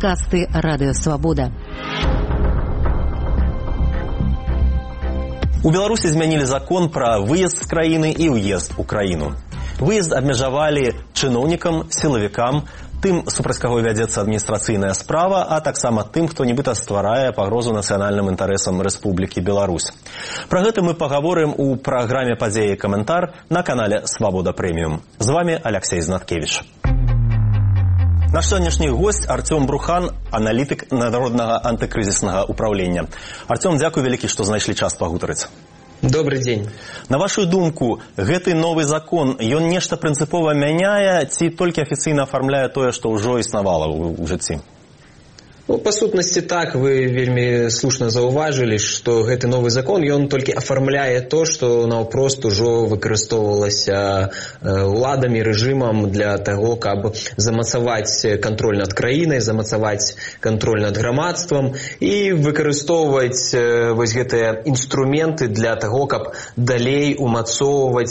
Падкасты Радыё Свабода. У Беларусі змянілі закон пра выезд з краіны і ўезд у краіну. Выезд абмежавалі чыноўнікам, сілавікам, тым, супраць каго вядзецца адміністрацыйная справа, а таксама тым, хто нібыта стварае пагрозу нацыянальным інтарэсам Рэспублікі Беларусь. Пра гэта мы пагаворым у праграме «Падзеі і каментар» на канале «Свабода Прэміум». З вами Алексей Знаткевич. Наш сённяшні госць Артём Брухан, аналітык Народнага антыкрызіснага ўпраўлення. Артём, дзякуй вялікі, што знайшлі час пагутарыць. Добрый дзень. На вашу думку, гэты новы закон, ён нешта прынцыпова мяняе ці толькі афіцыйна афармляе тое, што ўжо існавала ў жыцці? Ну, па сутнасці так, вы вельмі слушна заўважылі, што гэты новы закон, ён толькі афармляе то, што наўпрост ужо выкарыстоўвалася уладамі, рэжымам для таго, каб замацаваць кантроль над краінай, замацаваць кантроль над грамадствам і выкарыстоўваць вось гэтыя інструменты для таго, каб далей умацоўваць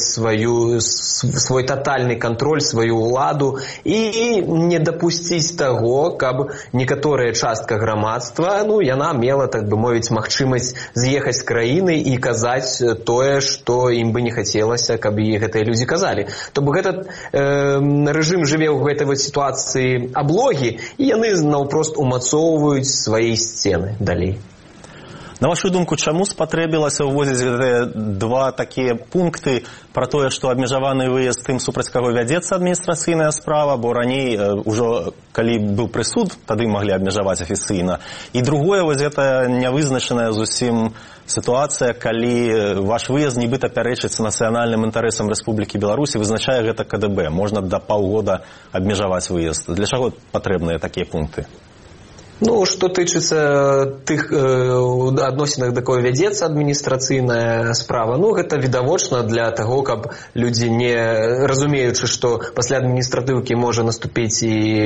свой татальны кантроль, сваю ўладу і не дапусціць таго, каб некаторыя частка грамадства, яна мела, так бы мовіць, магчымасць з'ехаць з краіны і казаць тое, што ім бы не хацелася, каб і гэтыя людзі казалі. То бок этот рэжым жыве ў гэтай вот сітуацыі аблогі, і яны наўпрост умацоўваюць свае сцены далей. На вашу думку, чаму спатрэбілася ўвозіць гэтыя два такія пункты пра тое, што абмежаваны выезд тым, супраць каго вядзецца адміністрацыйная справа, бо раней ужо, калі быў прысуд, тады маглі абмежаваць афіцыйна. І другое, вось гэта нявызначаная зусім сітуацыя, калі ваш выезд нібыта пярэчыць нацыянальным інтарэсам Рэспублікі Беларусь і вызначае гэта КДБ. Можна да паўгода абмежаваць выезд. Для чаго патрэбныя такія пункты? Ну, што тычыцца тых адносінах, да кого вядзецца адміністрацыйная справа, гэта відавочна для таго, каб людзі, не разумеючы, што пасля адміністратыўкі можа наступіць і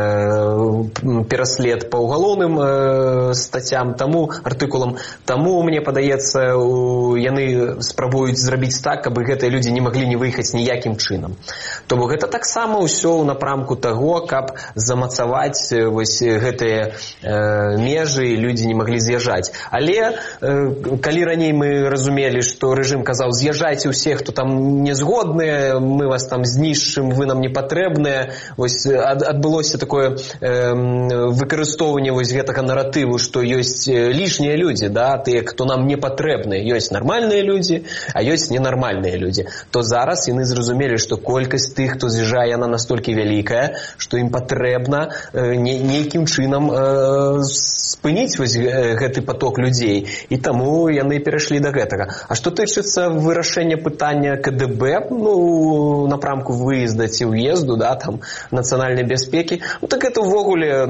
пераслед па ўгалоўным стацям, артыкулам. Таму, мне падаецца, яны спрабуюць зрабіць так, каб гэтыя людзі не маглі не выехаць ніякім чынам. То бок гэта таксама ўсё ў напрамку таго, каб замацаваць вось гэтыя межы, і людзі не маглі з'язджаць. Але калі раней мы разумелі, што рэжым казаў, з'язджайце ўсе, хто там не згодныя, мы вас там знішчым, вы нам не патрэбныя, вось адбылося такое выкарыстоўванне вось гэтага наратыву, што ёсць лішнія людзі, тыя, хто нам не патрэбны. Ёсць нармальныя людзі, а ёсць ненармальныя людзі. То зараз яны зразумелі, што колькасць тых, хто з'язджае, яна настолькі вялікая, што ім патрэбна нейкім чынам спыніць вось гэты поток людзей, і таму яны перайшлі да гэтага. А што тычыцца вырашэння пытання КДБ, напрамку выезда ці ўезду, там нацыянальнай бяспекі, так гэта ўвогуле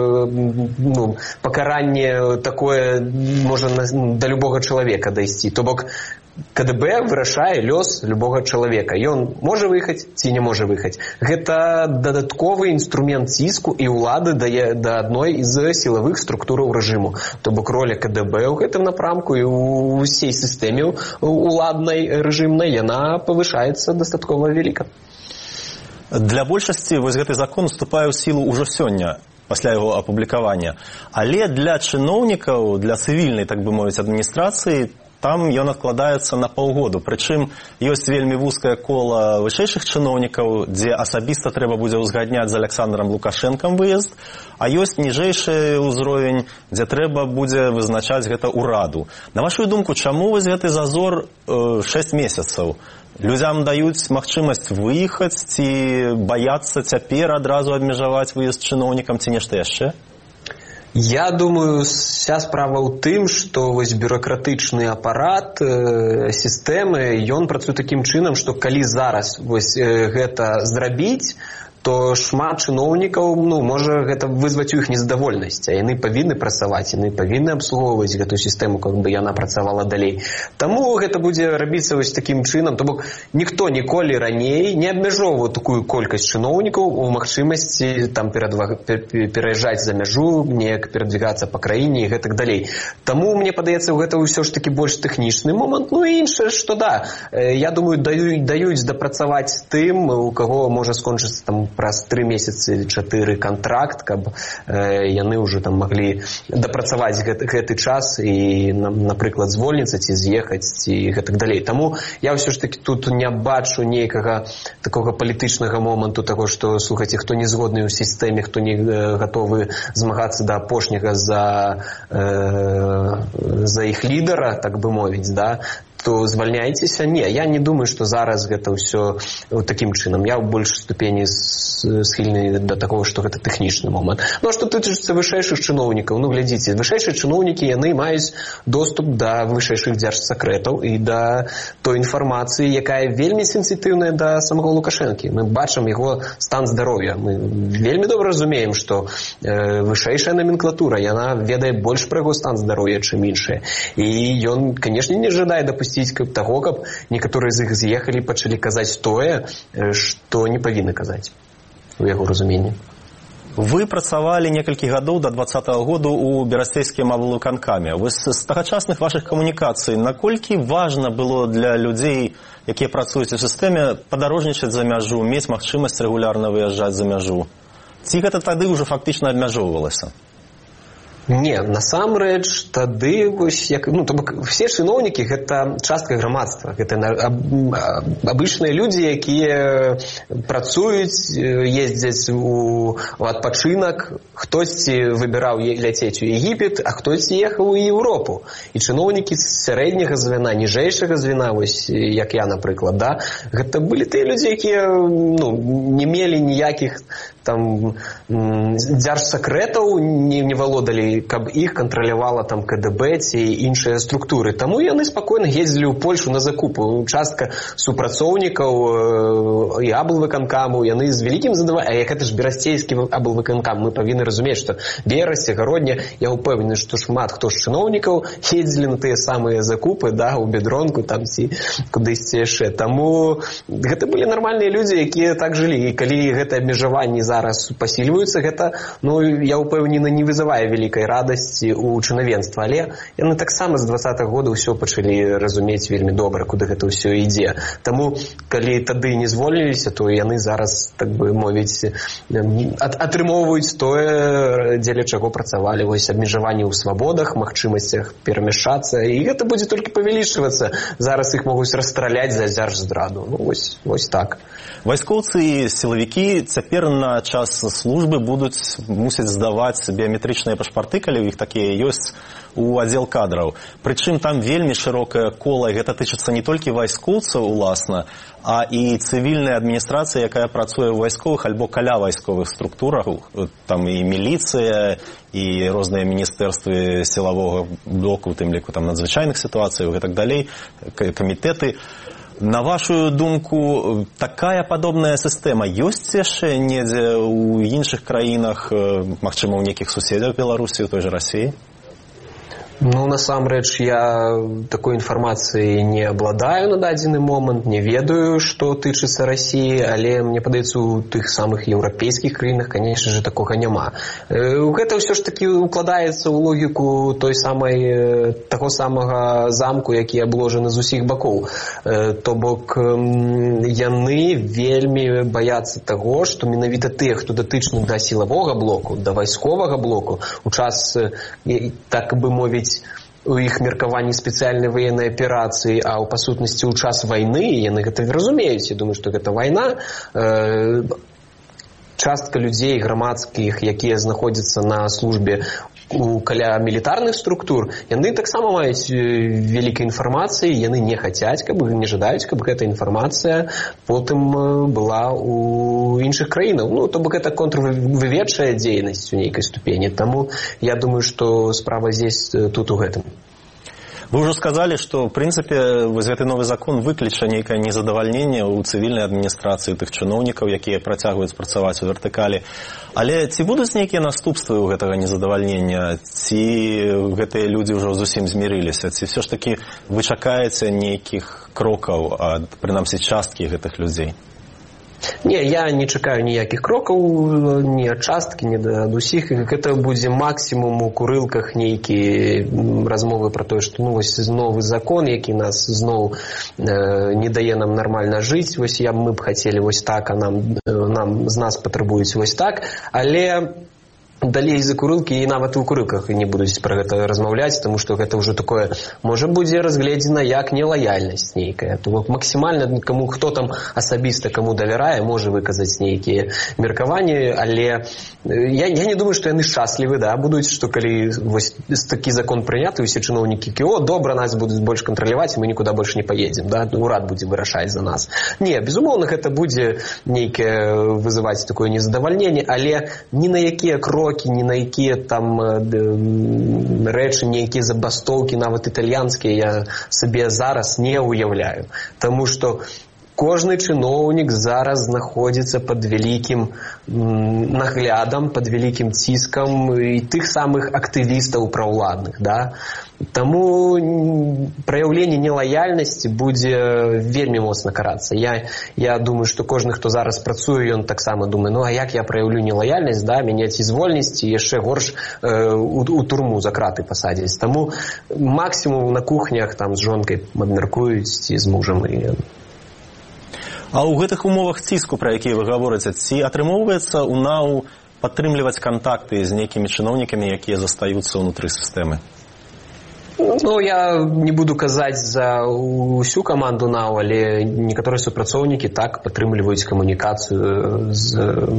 пакаранне такое можа да любога чалавека дайсці. То бок КДБ вырашае лёс любога чалавека. Ён можа выехаць ці не можа выехаць. Гэта дадатковы інструмент ціску і ўлады да адной з сілавых структураў рэжыму. То бок роля КДБ ў гэтым напрамку і ў усей сістэме уладнай рэжымнай яна павышаецца дастаткова вяліка. Для большасці вось гэты закон уступае ў сілу ўжо сёння, пасля яго апублікавання. Але для чыноўнікаў, для цывільнай, так бы мовіць, адміністрацыі, там ён адкладаецца на паўгоду. Прычым ёсць вельмі вузкае кола вышэйшых чыноўнікаў, дзе асабіста трэба будзе ўзгадняць з Александром Лукашэнкам выезд, а ёсць ніжэйшы ўзровень, дзе трэба будзе вызначаць гэта ўраду. На вашу думку, чаму вось гэты зазор 6 месяцаў? Людзям даюць магчымасць выехаць ці баяцца цяпер адразу абмежаваць выезд чыноўнікам ці нешта яшчэ? Я думаю, вся справа ў тым, што вось бюракратычны апарат сістэмы, ён працуе такім чынам, што калі зараз вось гэта зрабіць, то шмат чыноўнікаў, можа гэта вызваць у іх незадавольнасць, а яны павінны працаваць, яны павінны абслугоўваць гэтую сістэму, каб бы яна працавала далей. Таму гэта будзе рабіцца вось такім чынам, то бок ніхто ніколі раней не абмяжоўваў такую колькасць чыноўнікаў у магчымасці там пераязджаць за мяжу, неяк перадвігацца па краіне і гэтак далей. Таму мне падаецца, гэта ўсё ж такі больш тэхнічны момант. І іншае, што я думаю, даюць дапрацаваць тым, у каго можа скончыцца там праз 3 месяцы 4 контракт, каб яны ўжо там маглі дапрацаваць гэты час і, напрыклад, звольніцца ці з'ехаць і гэтак далей. Таму я ўсё ж таки тут не бачу нейкага такога палітычнага моманту таго, што, слухайце, хто не згодны ў сістэме, хто не гатовы змагацца да апошняга за іх лідара, так бы мовіць, да, то звальняйцеся. Не, я не думаю, што зараз гэта ўсё такім чынам. Я ў большай ступені схільны да такого, што гэта тэхнічны момант. Ну, а што тычыцца вышэйшых чыноўнікаў? Ну, глядзіце, вышэйшыя чыноўнікі, яны маюць доступ да вышэйшых дзяржсакрэтаў і да той інфармацыі, якая вельмі сенсітыўная да самого Лукашэнкі. Мы бачым яго стан здароўя. Мы вельмі добра разумеем, што вышэйшая номенклатура, яна ведае больш пра яго стан здароўя, чым іншая. І ён, канешне, не жадае дапусціць таго, каб некаторыя з іх з'ехалі і пачалі казаць тое, што не павінны казаць у яго разуменні. Вы працавалі некалькі гадоў да 2020 году ў Берасцейскім аблвыканкаме. Вось з тагачасных вашых камунікацый, наколькі важна было для людзей, якія працуюць у сістэме, падарожнічаць за мяжу, мець магчымасць рэгулярна выязджаць за мяжу? Ці гэта тады ўжо фактычна абмяжоўвалася? Не, насамрэч тады вось як, ну, то бок все чыноўнікі гэта частка грамадства, гэта абычныя людзі, якія працуюць, ездзяць у адпачынак, хтосьці выбіраў ляцець у Егіпет, а хтосьці ехаў у Еўропу. І чыноўнікі з сярэдняга звяна, ніжэйшага звяна, вось як я, напрыклад, да, гэта былі тыя людзі, якія, ну, не мелі ніякіх там дзяржсакрэтаў, не валодалі, каб іх кантралявала там КДБ ці іншыя структуры. Таму яны спакойна ездзілі ў Польшу на закупы. Частка супрацоўнікаў і аблвыканкаму, яны з вялікім задавальненнем, а як гэта ж Берасцейскі аблвыканкам, мы павінны разумець, што Берасце, Гародня, я ўпэўнены, што шмат хто з чыноўнікаў ездзілі на тыя самыя закупы, да, у Бедронку там ці кудысьці яшчэ. Таму гэта былі нармальныя людзі, якія так жылі. І калі гэта абмежаванні зараз пасільваюцца, гэта, ну, я ўпэўнены, не вызывае вялікай радасці у чынавенства, але яны таксама з 20-х года ўсё пачалі разумець вельмі добра, куды гэта ўсё ідзе. Таму, калі тады не звольніліся, то яны зараз, так бы мовіць, атрымоўваюць тое, дзеля чаго працавалі. Вось абмежаванні ў свабодах, магчымасцях перамяшчацца, і гэта будзе толькі павялічвацца. Зараз іх могуць расстраляць за дзяржздраду. Ну, вось так. Вайскоўцы і сілавікі цяпер на час службы мусяць здаваць біяметрычныя пашпарты, калі ў іх такія ёсць, у аддзел кадраў. Прычым там вельмі шырокае кола, і гэта тычыцца не толькі вайскоўцаў, уласна, а і цывільная адміністрацыя, якая працуе ў вайсковых альбо каля вайсковых структурах. Там і міліцыя, і розныя міністэрствы сілавога блоку, у тым ліку там надзвычайных сітуацый і так далей, камітэты. На вашу думку, такая падобная сістэма ёсць яшчэ недзе ў іншых краінах, магчыма, ў нейкіх суседзях Беларусі, у той жа Расіі? Ну, насамрэч, я такой інфармацыі не абладаю на дадзены момант, не ведаю, што тычыцца Расіі, але мне падаецца, у тых самых еўрапейскіх краінах, канечне же, такога няма. Гэта ўсё ж такі укладаецца ў логіку таго самага замку, які абложаны з усіх бакоў. То бок, яны вельмі баяцца таго, што менавіта тыя, хто датычны да сілавога блоку, да вайсковага блоку, у час, так бы мовіць, у іх меркаванні спецыяльнай ваеннай аперацыі, а ў па-сутнасці ў час вайны, яны гэта разумеюць, я думаю, што гэта вайна. Частка людзей грамадскіх, якія знаходзяцца на службе каля мілітарных структур, яны таксама маюць вялікай інфармацыі, яны не хацяць, не жадаюць, каб гэта інфармацыя потым была ў іншых краінах. Ну, то бок гэта контрвыведчая дзейнасць у нейкай ступені. Таму я думаю, што справа здесь тут у гэтым. Вы ўжо сказалі, што, ў прынцыпе, вось гэты новы закон выкліча нейкае незадавальненне ў цывільнай адміністрацыі тых чыноўнікаў, якія працягваюць працаваць у вертыкалі. Але ці будуць нейкія наступствы ў гэтага незадавальнення? Ці гэтыя людзі ўжо зусім змірыліся? Ці ўсё ж такі вы чакаеце нейкіх крокаў ад, прынамсі, часткі гэтых людзей? Не, я не чакаю ніякіх крокаў, ні ад часткі, ні ад усіх. Гэта будзе максімум у курылках нейкія размовы пра тое, што вось новы закон, які нас зноў не дае нам нармальна жыць, вось мы б хацелі вось так, а нам з нас патрабуюць вось так, але далей за курылкі і нават у курылках не будуць пра гэта размаўляць, таму што гэта ўжо такое, можа будзе разгледзена як нелаяльнасць нейкая. То максімальна каму, хто там асабіста каму давярае, можа выказаць нейкія меркаванні, але я не думаю, што яны шчаслівы, будуць, што калі вось такі закон прыняты, усе чыноўнікі, добра, нас будуць больш кантраляваць, мы нікуды больш не паедзем, урад будзе вырашаць за нас. Не, безумоўна, гэта будзе нейкае вызываць такое незадавальненне, але ні на якія крокі, ні на якія там рэчы, нейкія забастоўкі, нават італьянскія, я сабе зараз не ўяўляю. Таму што кожны чыноўнік зараз знаходзіцца пад вялікім наглядам, пад вялікім ціскам і тых самых актывістаў праўладных. Таму праяўленне нелаяльнасці будзе вельмі моцна карацца. Я думаю, што кожны, хто зараз працуе, ён таксама думае, а як я праяўлю нелаяльнасць, мяне ці звольніць, ці яшчэ горш у турму за краты пасадзяць. Таму максімум на кухнях там з жонкай абмяркуюць ці з мужам. А ў гэтых умовах ціску, пра якія вы гаворыце, ці атрымоўваецца ў НАУ падтрымліваць кантакты з нейкімі чыноўнікамі, якія застаюцца ўнутры сістэмы? Я не буду казаць за ўсю каманду НАУ, але некаторыя супрацоўнікі так падтрымліваюць камунікацыю з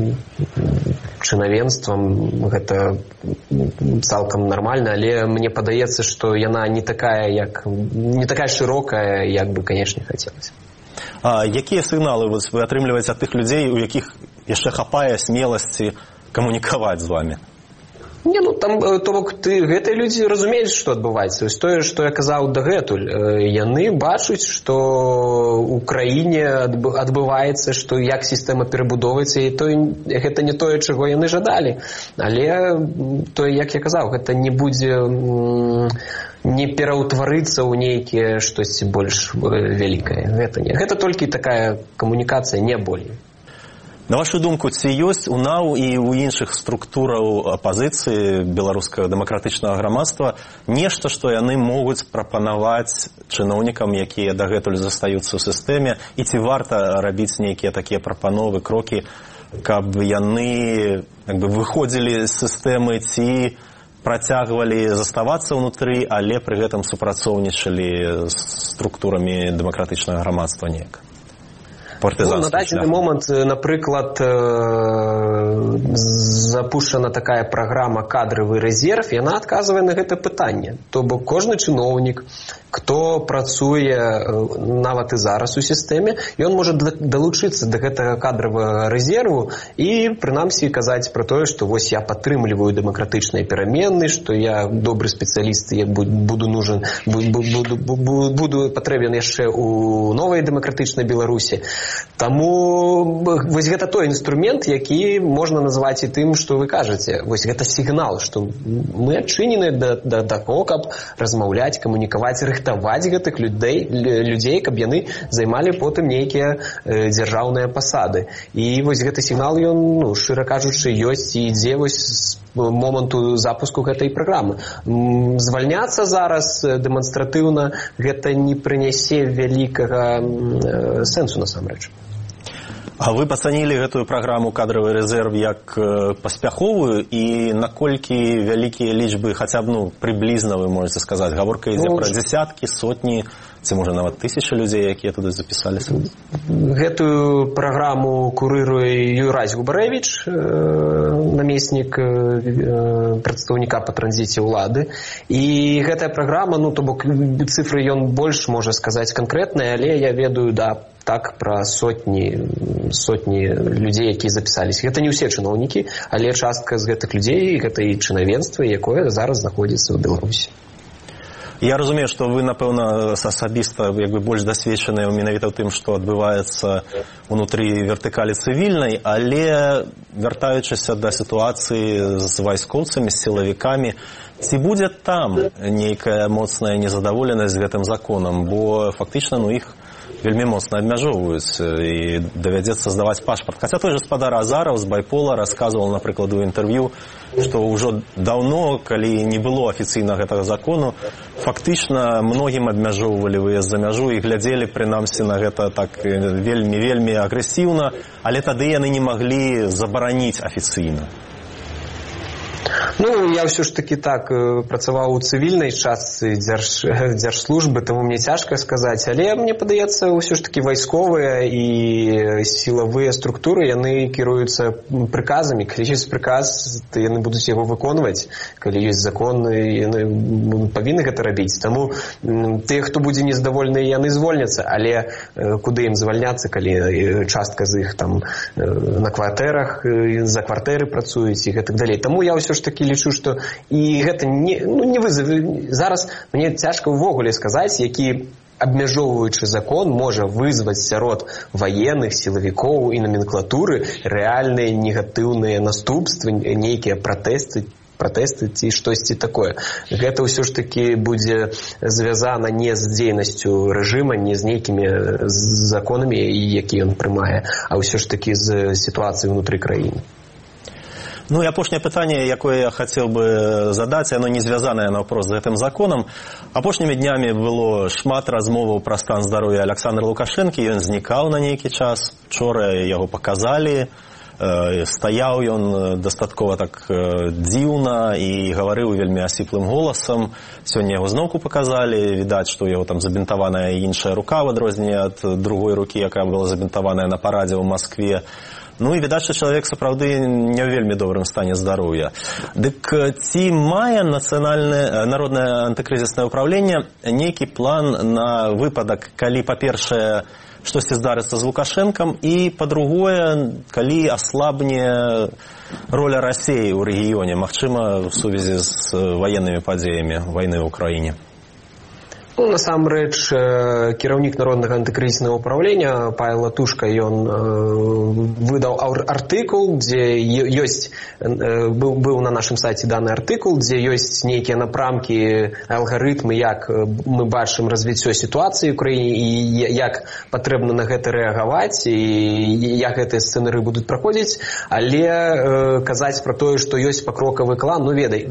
чынавенствам. Гэта цалкам нармальна, але мне падаецца, што яна не такая шырокая, як бы, канешне, хацелася. А якія сігналы вы атрымліваеце ад тых людзей, у якіх яшчэ хапае смеласці камунікаваць з вамі? То бок гэтыя людзі разумеюць, што адбываецца. Вось тое, што я казаў дагэтуль. Яны бачуць, што ў краіне адбываецца, што як сістэма перабудоўваецца, і гэта не тое, чаго яны жадалі. Але тое, як я казаў, гэта не будзе не пераўтварыцца ў нейкія штосьці больш вялікае. Гэта толькі такая камунікацыя, не болей. На вашу думку, ці ёсць у НАУ і ў іншых структураў апазіцыі беларускага дэмакратычнага грамадства нешта, што яны могуць прапанаваць чыноўнікам, якія дагэтуль застаюцца ў сістэме, і ці варта рабіць нейкія такія прапановы, крокі, каб яны выходзілі з сістэмы ці працягвалі заставацца ўнутры, але пры гэтым супрацоўнічалі з структурамі дэмакратычнага грамадства неяк? На дадзены момант, напрыклад, запушчана такая праграма «Кадравы рэзерв», яна адказвае на гэта пытанне. То бок кожны чыноўнік, хто працуе нават і зараз у сістэме, ён можа далучыцца да гэтага кадравага рэзерву і, прынамсі, казаць пра тое, што вось я падтрымліваю дэмакратычныя перамены, што я добры спецыяліст, я буду патрэбен яшчэ ў новай дэмакратычнай Беларусі. Таму вось гэта той інструмент, які можна назваць і тым, што вы кажаце. Вось гэта сігнал, што мы адчынены да таго, каб размаўляць, камунікаваць, рыхтаваць гэтых людзей, каб яны займалі потым нейкія дзяржаўныя пасады. І вось гэты сігнал, ён, шчыра кажучы, ёсць і ідзе вось з моманту запуску гэтай праграмы. Звальняцца зараз дэманстратыўна гэта не прынясе вялікага сэнсу насамрэч. А вы пацанілі гэтую праграму «Кадравы рэзерв» як паспяховую, і наколькі вялікія лічбы, хаця б прыблізна, вы можаце сказаць, гаворка ідзе пра дзясяткі, сотні, ці можа нават тысячы людзей, якія туды запісаліся? Гэтую праграму курыруе Юрась Губарэвіч, намеснік прадстаўніка па транзіце ўлады. І гэтая праграма, то бок цифры ён больш можа сказаць канкрэтныя, але я ведаю, так пра сотні людзей, якія запісаліся. Гэта не ўсе чыноўнікі, але частка з гэтых людзей, гэта і чынавенства, якое зараз знаходзіцца ў Беларусі. Я разумею, што вы, напэўна, асабіста больш дасведчаныя менавіта ў тым, што адбываецца ўнутры вертыкалі цывільнай, але вяртаючыся да сітуацыі з вайскоўцамі, з сілавікамі, ці будзе там нейкая моцная незадаволенасць з гэтым законам, бо фактычна іх вельмі моцна абмяжоўваюць і давядзецца здаваць пашпарт. Хаця той же спадар Азаров з Байпола расказваў, напрыклад, у інтэрв'ю, што ўжо даўно, калі не было афіцыйна гэтага закону, фактычна многім абмяжоўвалі выезд за мяжу і глядзелі, прынамсі, на гэта так вельмі агрэсіўна, але тады яны не маглі забараніць афіцыйна. Ну, я ўсё ж такі так працаваў у цывільнай частцы дзяржслужбы, таму мне цяжка сказаць, але мне падаецца, ўсё ж такі вайсковыя і сілавыя структуры, яны кіруюцца прыказамі. Калі ёсць прыказ, то яны будуць яго выконваць. Калі ёсць закон, яны павінны гэта рабіць. Таму тыя, хто будзе нездавольны, яны звольняцца, але куды ім звальняцца, калі частка з іх там на кватэрах, за кватэры працуюць і гэтак далей. Таму я ўсё ж такі лічу, што і гэта не вызове. Зараз мне цяжка ўвогуле сказаць, які абмяжоўваючы закон можа вызваць сярод ваенных, сілавікоў і наменклатуры рэальныя негатыўныя наступствы, нейкія пратэсты ці штосьці такое. Гэта ўсё ж такі будзе звязана не з дзейнасцю рэжыма, не з нейкімі законамі, які ён прымае, а ўсё ж такі з сітуацыяй унутры краіны. Ну і апошняе пытанне, якое я хацеў бы задаць, яно не звязанае наўпрост з гэтым законам. Апошнімі днямі было шмат размоваў пра стан здароўя Александра Лукашэнкі, ён знікаў на нейкі час, учора яго паказалі, стаяў ён дастаткова так дзіўна і гаварыў вельмі асіплым голасам. Сёння яго зноўку паказалі, відаць, што ў яго там забінтаваная іншая рука, в адрозненне ад другой рукі, якая была забінтаваная на парадзе ў Маскве. Ну і відаць, што чалавек сапраўды не ў вельмі добрым стане здароўя. Дык ці мае Народнае антыкрызіснае ўпраўленне нейкі план на выпадак, калі, па-першае, штосьці здарыцца з Лукашэнкам, і, па-другое, калі аслабне роля Расіі ў рэгіёне, магчыма, у сувязі з ваеннымі падзеямі вайны ў Украіне? Ну, насамрэч, кіраўнік Народнага антыкрызіснага ўпраўлення Павел Латушка, ён выдаў артыкул, дзе ёсць, быў на нашым сайце даны артыкул, дзе ёсць нейкія напрамкі, алгарытмы, як мы бачым развіццё сітуацыі ў краіне і як патрэбна на гэта рэагаваць і як гэтыя сцэнары будуць праходзіць, але казаць пра тое, што ёсць пакрокавы план,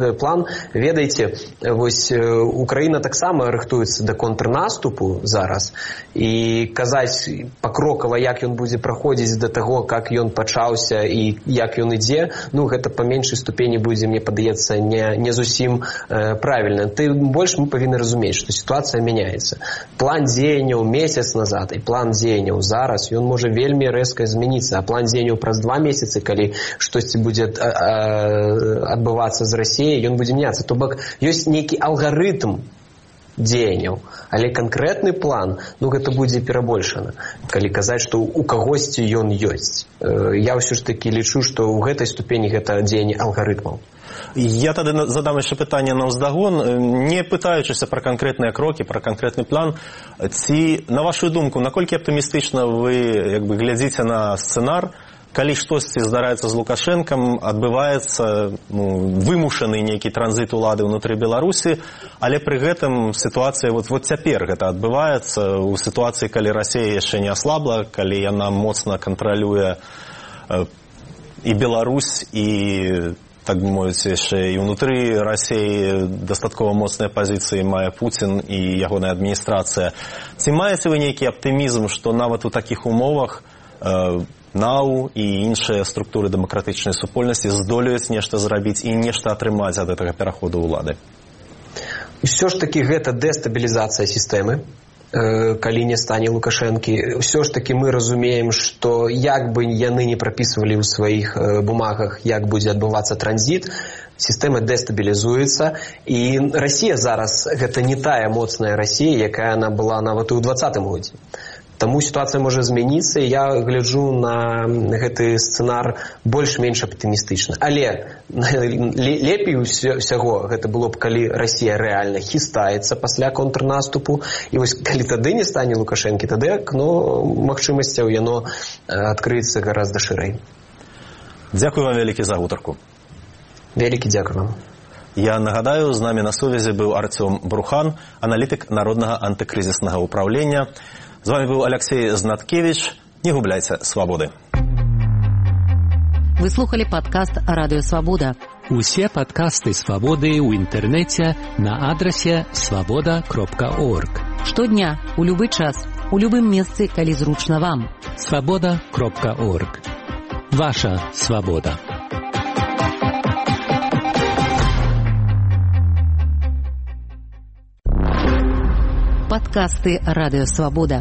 ведаеце, вось Украіна таксама рыхтуецца да контрнаступу зараз, і казаць пакрокава, як ён будзе праходзіць да таго, как ён пачаўся і як ён ідзе, ну гэта па меншай ступені будзе, мне падаецца, не зусім правільна. Тым больш мы павінны разумець, што сітуацыя мяняецца. План дзеянняў месяц назад і план дзеянняў зараз, ён можа вельмі рэзка змяніцца, а план дзеянняў праз 2 месяцы, калі штосьці будзе адбывацца з Расіяй, ён будзе мяняцца. То бок ёсць нейкі алгарытм дзеянняў, але канкрэтны план, ну гэта будзе перабольшана, калі казаць, што у кагосьці ён ёсць. Я ўсё ж такі лічу, што ў гэтай ступені гэта дзеянне алгарытмаў. Я тады задам яшчэ пытанне на ўздагон, не пытаючыся пра канкрэтныя крокі, пра канкрэтны план. Ці, на вашу думку, наколькі аптымістычна вы глядзіце на сцэнар, калі штосьці здараецца з Лукашэнкам, адбываецца вымушаны нейкі транзіт улады ўнутры Беларусі, але пры гэтым сітуацыя, вот цяпер гэта адбываецца, у сітуацыі, калі Расія яшчэ не аслабла, калі яна моцна кантралюе і Беларусь, і, так бы мовіць, яшчэ і ўнутры Расіі дастаткова моцныя пазіцыі мае Пуцін і ягоная адміністрацыя. Ці маеце вы нейкі аптымізм, што нават у такіх умовах НАУ і іншыя структуры дэмакратычнай супольнасці здолеюць нешта зрабіць і нешта атрымаць ад гэтага пераходу ўлады? Усё ж такі гэта дэстабілізацыя сістэмы, калі не стане Лукашэнкі. Усё ж такі мы разумеем, што як бы яны не прапісвалі ў сваіх бумагах, як будзе адбывацца транзіт, сістэма дэстабілізуецца, і Расія зараз гэта не тая моцная Расія, якая она была нават і ў 2020 годзе. Таму сітуацыя можа змяніцца, і я гляджу на гэты сцэнар больш-менш аптымістычна. Але лепей усяго гэта было б, калі Расія рэальна хістаецца пасля контрнаступу, і вось калі тады не стане Лукашэнкі, тады акно магчымасцяў яно адкрыецца гораздо шырэй. Дзякуй вам вялікі за гутарку. Вялікі дзякуй вам. Я нагадаю, з намі на сувязі быў Арцём Брухан, аналітык Народнага антыкрызіснага ўпраўлення. З вами быў Алексей Знаткевич. Не губляйце свабоды. Вы слухали падкаст «Радыё Свабода». Усе падкасты «Свабоды» ў інтэрнэце на адрасе swaboda.org. Штодня, у любы час, у любым месцы, калі зручна вам. swaboda.org. Ваша свабода. Падкасты «Радыё Свабода».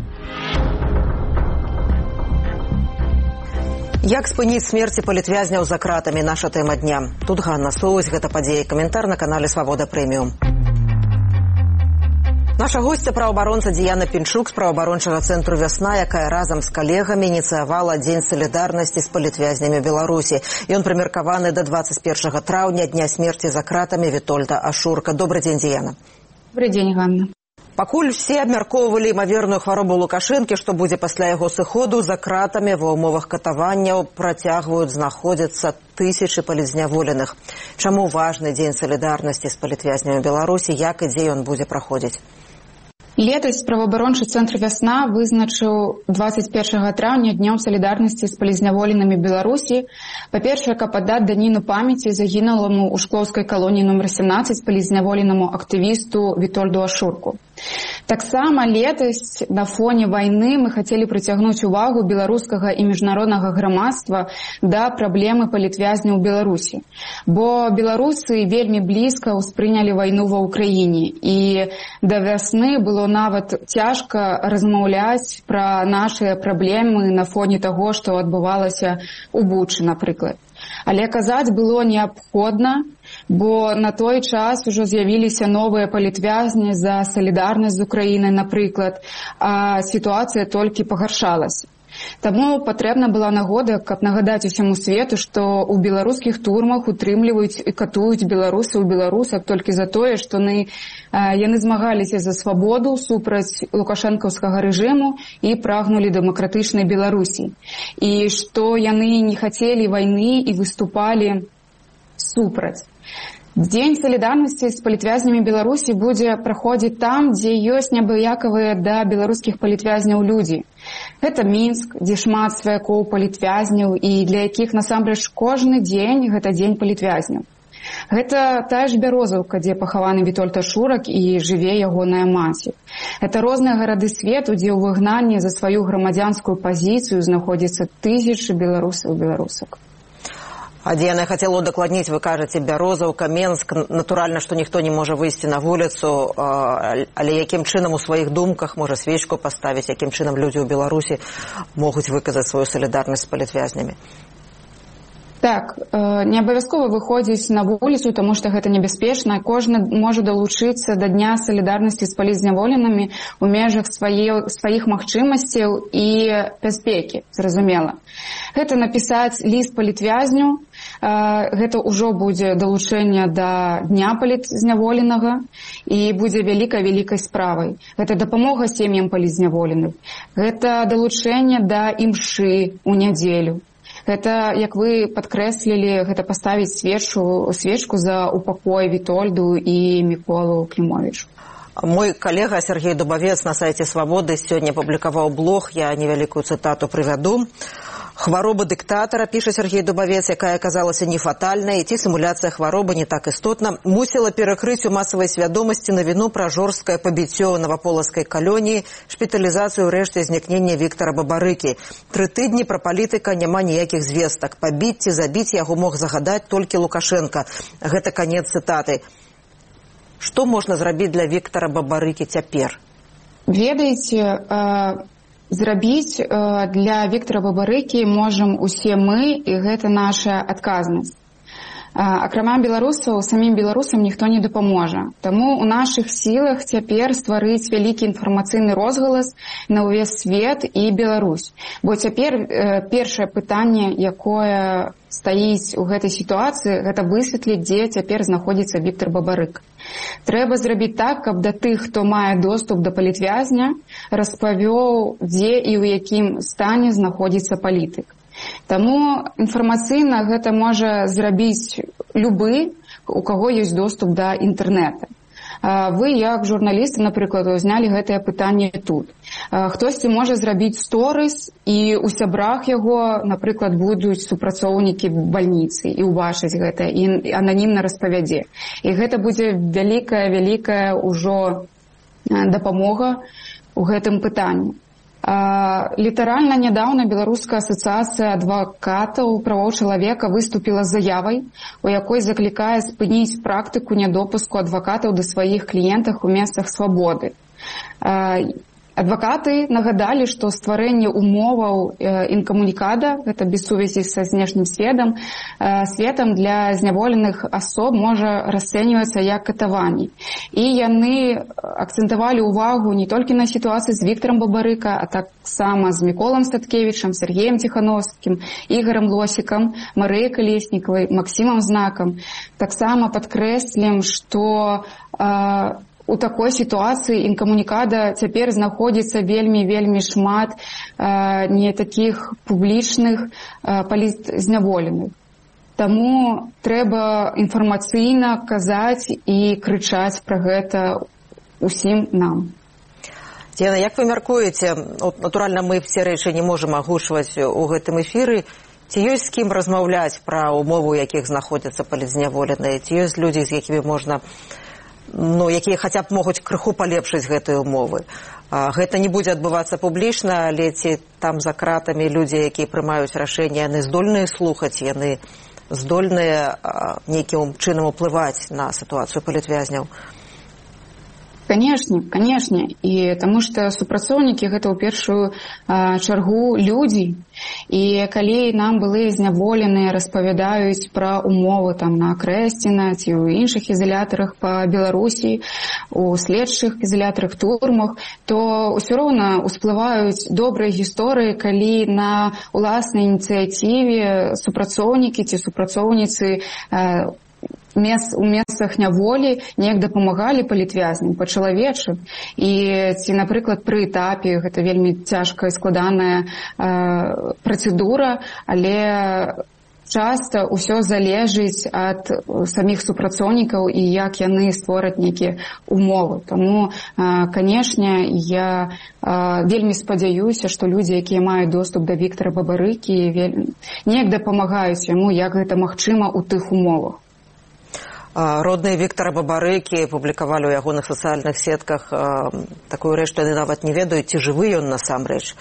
Як спыніць смерці палітвязняў за кратамі? Наша тэма дня. Тут Ганна Соўсь, гэта падзея. Каментар на канале «Свабода Прэміум». Наша госця праваабаронца Дыяна Пінчук з праваабарончага цэнтру «Вясна», якая разам з калегамі ініцыявала Дзень салідарнасці з палітвязнямі Беларусі. Ён прымеркаваны да 21 траўня, дня смерці за кратамі Вітольда Ашурка. Добрый дзень, Дыяна. Добрый дзень, Ганна. Пакуль усе абмяркоўвалі імаверную хваробу Лукашэнкі, што будзе пасля яго сыходу, за кратамі ва ўмовах катаванняў працягваюць знаходзіцца тысячы палітзняволеных. Чаму важны дзень салідарнасці з палітвязнямі Беларусі, як і дзе ён будзе праходзіць? Летась праваабарончы цэнтр «Вясна» вызначыў 21 траўня днём салідарнасці з палітзняволенымі Беларусі. Па-першае, каб аддаць даніну памяці загінуламу ў шклоўскай калоніі нумар 17 палітзняволенаму актывісту Вітольду Ашурку. Таксама летась на фоне вайны мы хацелі прыцягнуць увагу беларускага і міжнароднага грамадства да праблемы палітвязняў у Беларусі. Бо беларусы вельмі блізка ўспрынялі вайну ва ўкраіне, і да вясны было нават цяжка размаўляць пра нашыя праблемы на фоне таго, што адбывалася ў Бучы, напрыклад. Але казаць было неабходна, бо на той час ужо з'явіліся новыя палітвязні за салідарнасць з Украінай, напрыклад, а сітуацыя толькі пагаршалася. Таму патрэбна была нагода, каб нагадаць усяму свету, што ў беларускіх турмах утрымліваюць і катуюць беларусаў і беларусак толькі за тое, што яны змагаліся за свабоду супраць лукашэнкаўскага рэжыму і прагнулі дэмакратычнай Беларусі. І што яны не хацелі вайны і выступалі супраць. Дзень салідарнасці з палітвязнямі Беларусі будзе праходзіць там, дзе ёсць неабыякавыя да беларускіх палітвязняў людзі. Гэта Мінск, дзе шмат сваякоў палітвязняў і для якіх насамрэч кожны дзень гэта дзень палітвязняў. Гэта тая ж Бярозаўка, дзе пахаваны Вітольд Ашурак і жыве ягоная маці. Гэта розныя гарады свету, дзе ў выгнанні за сваю грамадзянскую пазіцыю знаходзяцца тысячы беларусаў і беларусак. А Дыяна, я хотела удакладніць, вы кажаце, Бярозаўка, Менск, натуральна, што ніхто не можа выйсці на вуліцу, але якім чынам у сваіх думках можа свечку паставіць, якім чынам людзі ў Беларусі могуць выказаць сваю салідарнасць з палітвязнямі? Так, не абавязкова выходзіць на вуліцу, таму што гэта небяспечна. Кожны можа далучыцца да дня салідарнасці з палітзняволенымі ў межах сваіх магчымасцяў і бяспекі, зразумела. Гэта напісаць ліст палітвязню, гэта ўжо будзе далучэнне да дня палітзняволенага і будзе вялікай справай. Гэта дапамога сем'ям палітзняволеных. Гэта далучэнне да імшы ў нядзелю. Гэта, як вы падкрэслілі, гэта паставіць свечку за упакой Вітольду і Міколу Клімовічу. Мой калега Сергей Дубавец на сайце «Свабоды» сёння публікаваў блог, я невялікую цытату прывяду. Хвароба дыктатара, піша Сергей Дубавец, якая аказалася нефатальнай, ці сімуляцыя хваробы не так істотна, мусіла перакрыць у масавай свядомасці навіну пра жорсткае пабіццё наваполацкай калоніі, шпіталізацыю рэшце знікнення Віктара Бабарыкі. 3 тыдні пра палітыка няма ніякіх звестак. Пабіць ці забіць яго мог загадаць толькі Лукашенка. Гэта канец цытаты. Што можна зрабіць для Віктара Бабарыкі цяпер? Ведаеце, зрабіць для Віктара Бабарыкі можам усе мы, і гэта наша адказнасць. Акрамя беларусаў, самім беларусам ніхто не дапаможа. Таму ў нашых сілах цяпер стварыць вялікі інфармацыйны розгалас на ўвесь свет і Беларусь. Бо цяпер першае пытанне, якое стаіць у гэтай сітуацыі, гэта высветліць, дзе цяпер знаходзіцца Віктар Бабарык. Трэба зрабіць так, каб да тых, хто мае доступ да палітвязня, распавёў, дзе і ў якім стане знаходзіцца палітык. Таму інфармацыйна гэта можа зрабіць любы, у каго ёсць доступ да інтэрнэта. Вы, як журналісты, напрыклад, узнялі гэтае пытанне тут. Хтосьці можа зрабіць сторыс, і ў сябрах яго, напрыклад, будуць супрацоўнікі бальніцы, і ўбачыць гэта, і ананімна распавядзе. І гэта будзе вялікая ўжо дапамога ў гэтым пытанні. Літаральна нядаўна Беларуская асацыяцыя адвакатаў правоў чалавека выступіла з заявай, у якой заклікае спыніць практыку нядопуску адвакатаў да сваіх кліентаў у месцах свабоды. Адвакаты нагадалі, што стварэнне умоваў інкамунікада, гэта без сувязі са знешнім светам для зняволеных асоб можа расцэньвацца як катаванне. І яны акцэнтавалі ўвагу не толькі на сітуацыі з Віктарам Бабарыка, а таксама з Міколам Статкевічам, Сергеем Ціхановскім, Ігорем Лосікам, Марыяй Калеснікавай, Максімам Знакам. Таксама падкрэслім, што у такой сітуацыі інкамунікада цяпер знаходзіцца вельмі шмат не такіх публічных палітзняволеных. Таму трэба інфармацыйна казаць і крычаць пра гэта ўсім нам. Дзена, як вы мяркуеце, натуральна, мы все рэчы не можам агучваць у гэтым эфіры, ці ёсць з кім размаўляць пра умовы, у якіх знаходзяцца палітзняволеныя, ці ёсць людзі, з якімі можна якія хаця б могуць крыху палепшыць гэтыя умовы. Гэта не будзе адбывацца публічна, але ці там за кратамі людзі, якія прымаюць рашэнні, яны здольныя слухаць, яны здольныя нейкім чынам уплываць на сітуацыю палітвязняў? Канешне. І таму што супрацоўнікі гэта ў першую чаргу людзі. І калі нам былыя зняволеныя распавядаюць пра умовы там на Крэсціна ці ў іншых ізалятарах па Беларусі, у следчых ізалятарах, турмах, то ўсё роўна усплываюць добрыя гісторыі, калі на ўласнай ініцыятыве супрацоўнікі ці супрацоўніцы у месцах няволі неяк дапамагалі палітвязням па-чалавечы. І ці, напрыклад, пры этапе, гэта вельмі цяжкая і складаная працэдура, але часта ўсё залежыць ад саміх супрацоўнікаў і як яны створаць нейкія умовы. Таму, канешне, я вельмі спадзяюся, што людзі, якія маюць доступ да Віктара Бабарыкі, неяк дапамагаюць яму, як гэта магчыма ў тых умовах. Родныя Віктара Бабарыкі публікавалі ў ягоных сацыяльных сетках такую рэч, што яны нават не ведаюць, ці жывы ён насамрэч.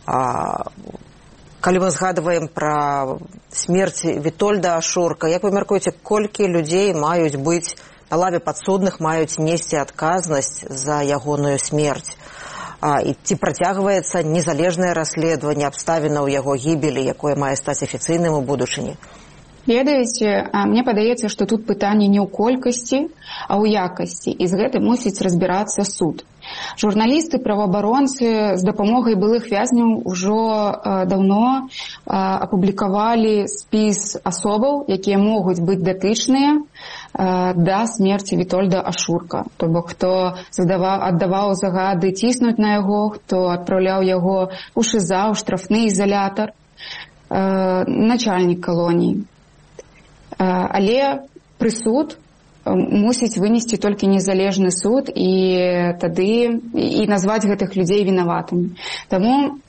Калі мы згадваем пра смерць Вітольда Ашурка, як вы мяркуеце, колькі людзей маюць быць на лаве падсудных, маюць несці адказнасць за ягоную смерць? І ці працягваецца незалежнае расследаванне абставінаў яго гібелі, якое мае стаць афіцыйным у будучыні? Ведаеце, мне падаецца, што тут пытанне не ў колькасці, а ў якасці, і з гэтым мусіць разбірацца суд. Журналісты, праваабаронцы з дапамогай былых вязняў ужо даўно апублікавалі спіс асобаў, якія могуць быць датычныя да смерці Вітольда Ашурка. То бок, хто аддаваў загады ціснуць на яго, хто адпраўляў яго ў ШИЗА, ў штрафны ізалятар, начальнік калоніі. Але прысуд мусіць вынесці толькі незалежны суд і тады і назваць гэтых людзей вінаватымі. Таму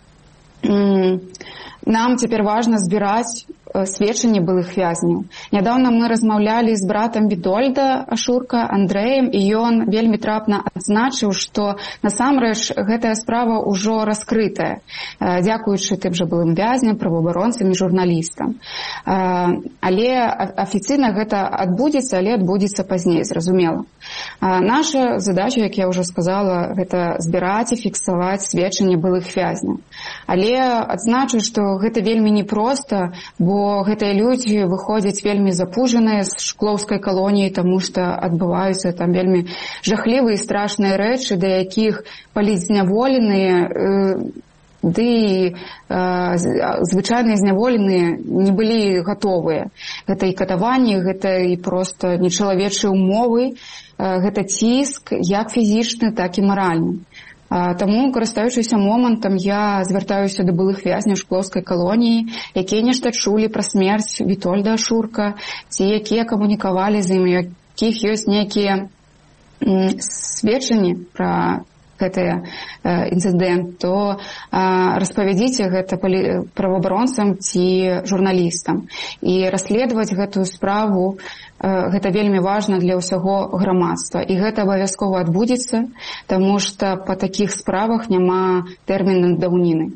нам цяпер важна збіраць сведчанні былых вязняў. Нядаўна мы размаўлялі з братам Вітольда Ашурка, Андрэем, і ён вельмі трапна адзначыў, што насамрэч гэтая справа ўжо раскрытая, дзякуючы тым жа былым вязням, праваабаронцам і журналістам. Але афіцыйна гэта адбудзецца, але адбудзецца пазней, зразумела. Наша задача, як я ўжо сказала, гэта збіраць і фіксаваць сведчанні былых вязняў. Але адзначу, што гэта вельмі непроста, бо гэтыя людзі выходзяць вельмі запужаныя з шклоўскай калоніі, таму што адбываюцца там вельмі жахлівыя і страшныя рэчы, да якіх палітзняволеныя ды і звычайныя зняволеныя не былі гатовыя. Гэта і катаванні, гэта і проста нечалавечыя умовы, гэта ціск як фізічны, так і маральны. Таму, карыстаючыся момантам, я звяртаюся да былых вязняў шклоўскай калоніі, якія нешта чулі пра смерць Вітольда Ашурка, ці якія камунікавалі з ім, якіх ёсць нейкія сведчанні пра гэты інцыдэнт, то распавядзіце гэта праваабаронцам ці журналістам. І расследаваць гэтую справу гэта вельмі важна для ўсяго грамадства. І гэта абавязкова адбудзецца, таму што па такіх справах няма тэрміну даўніны.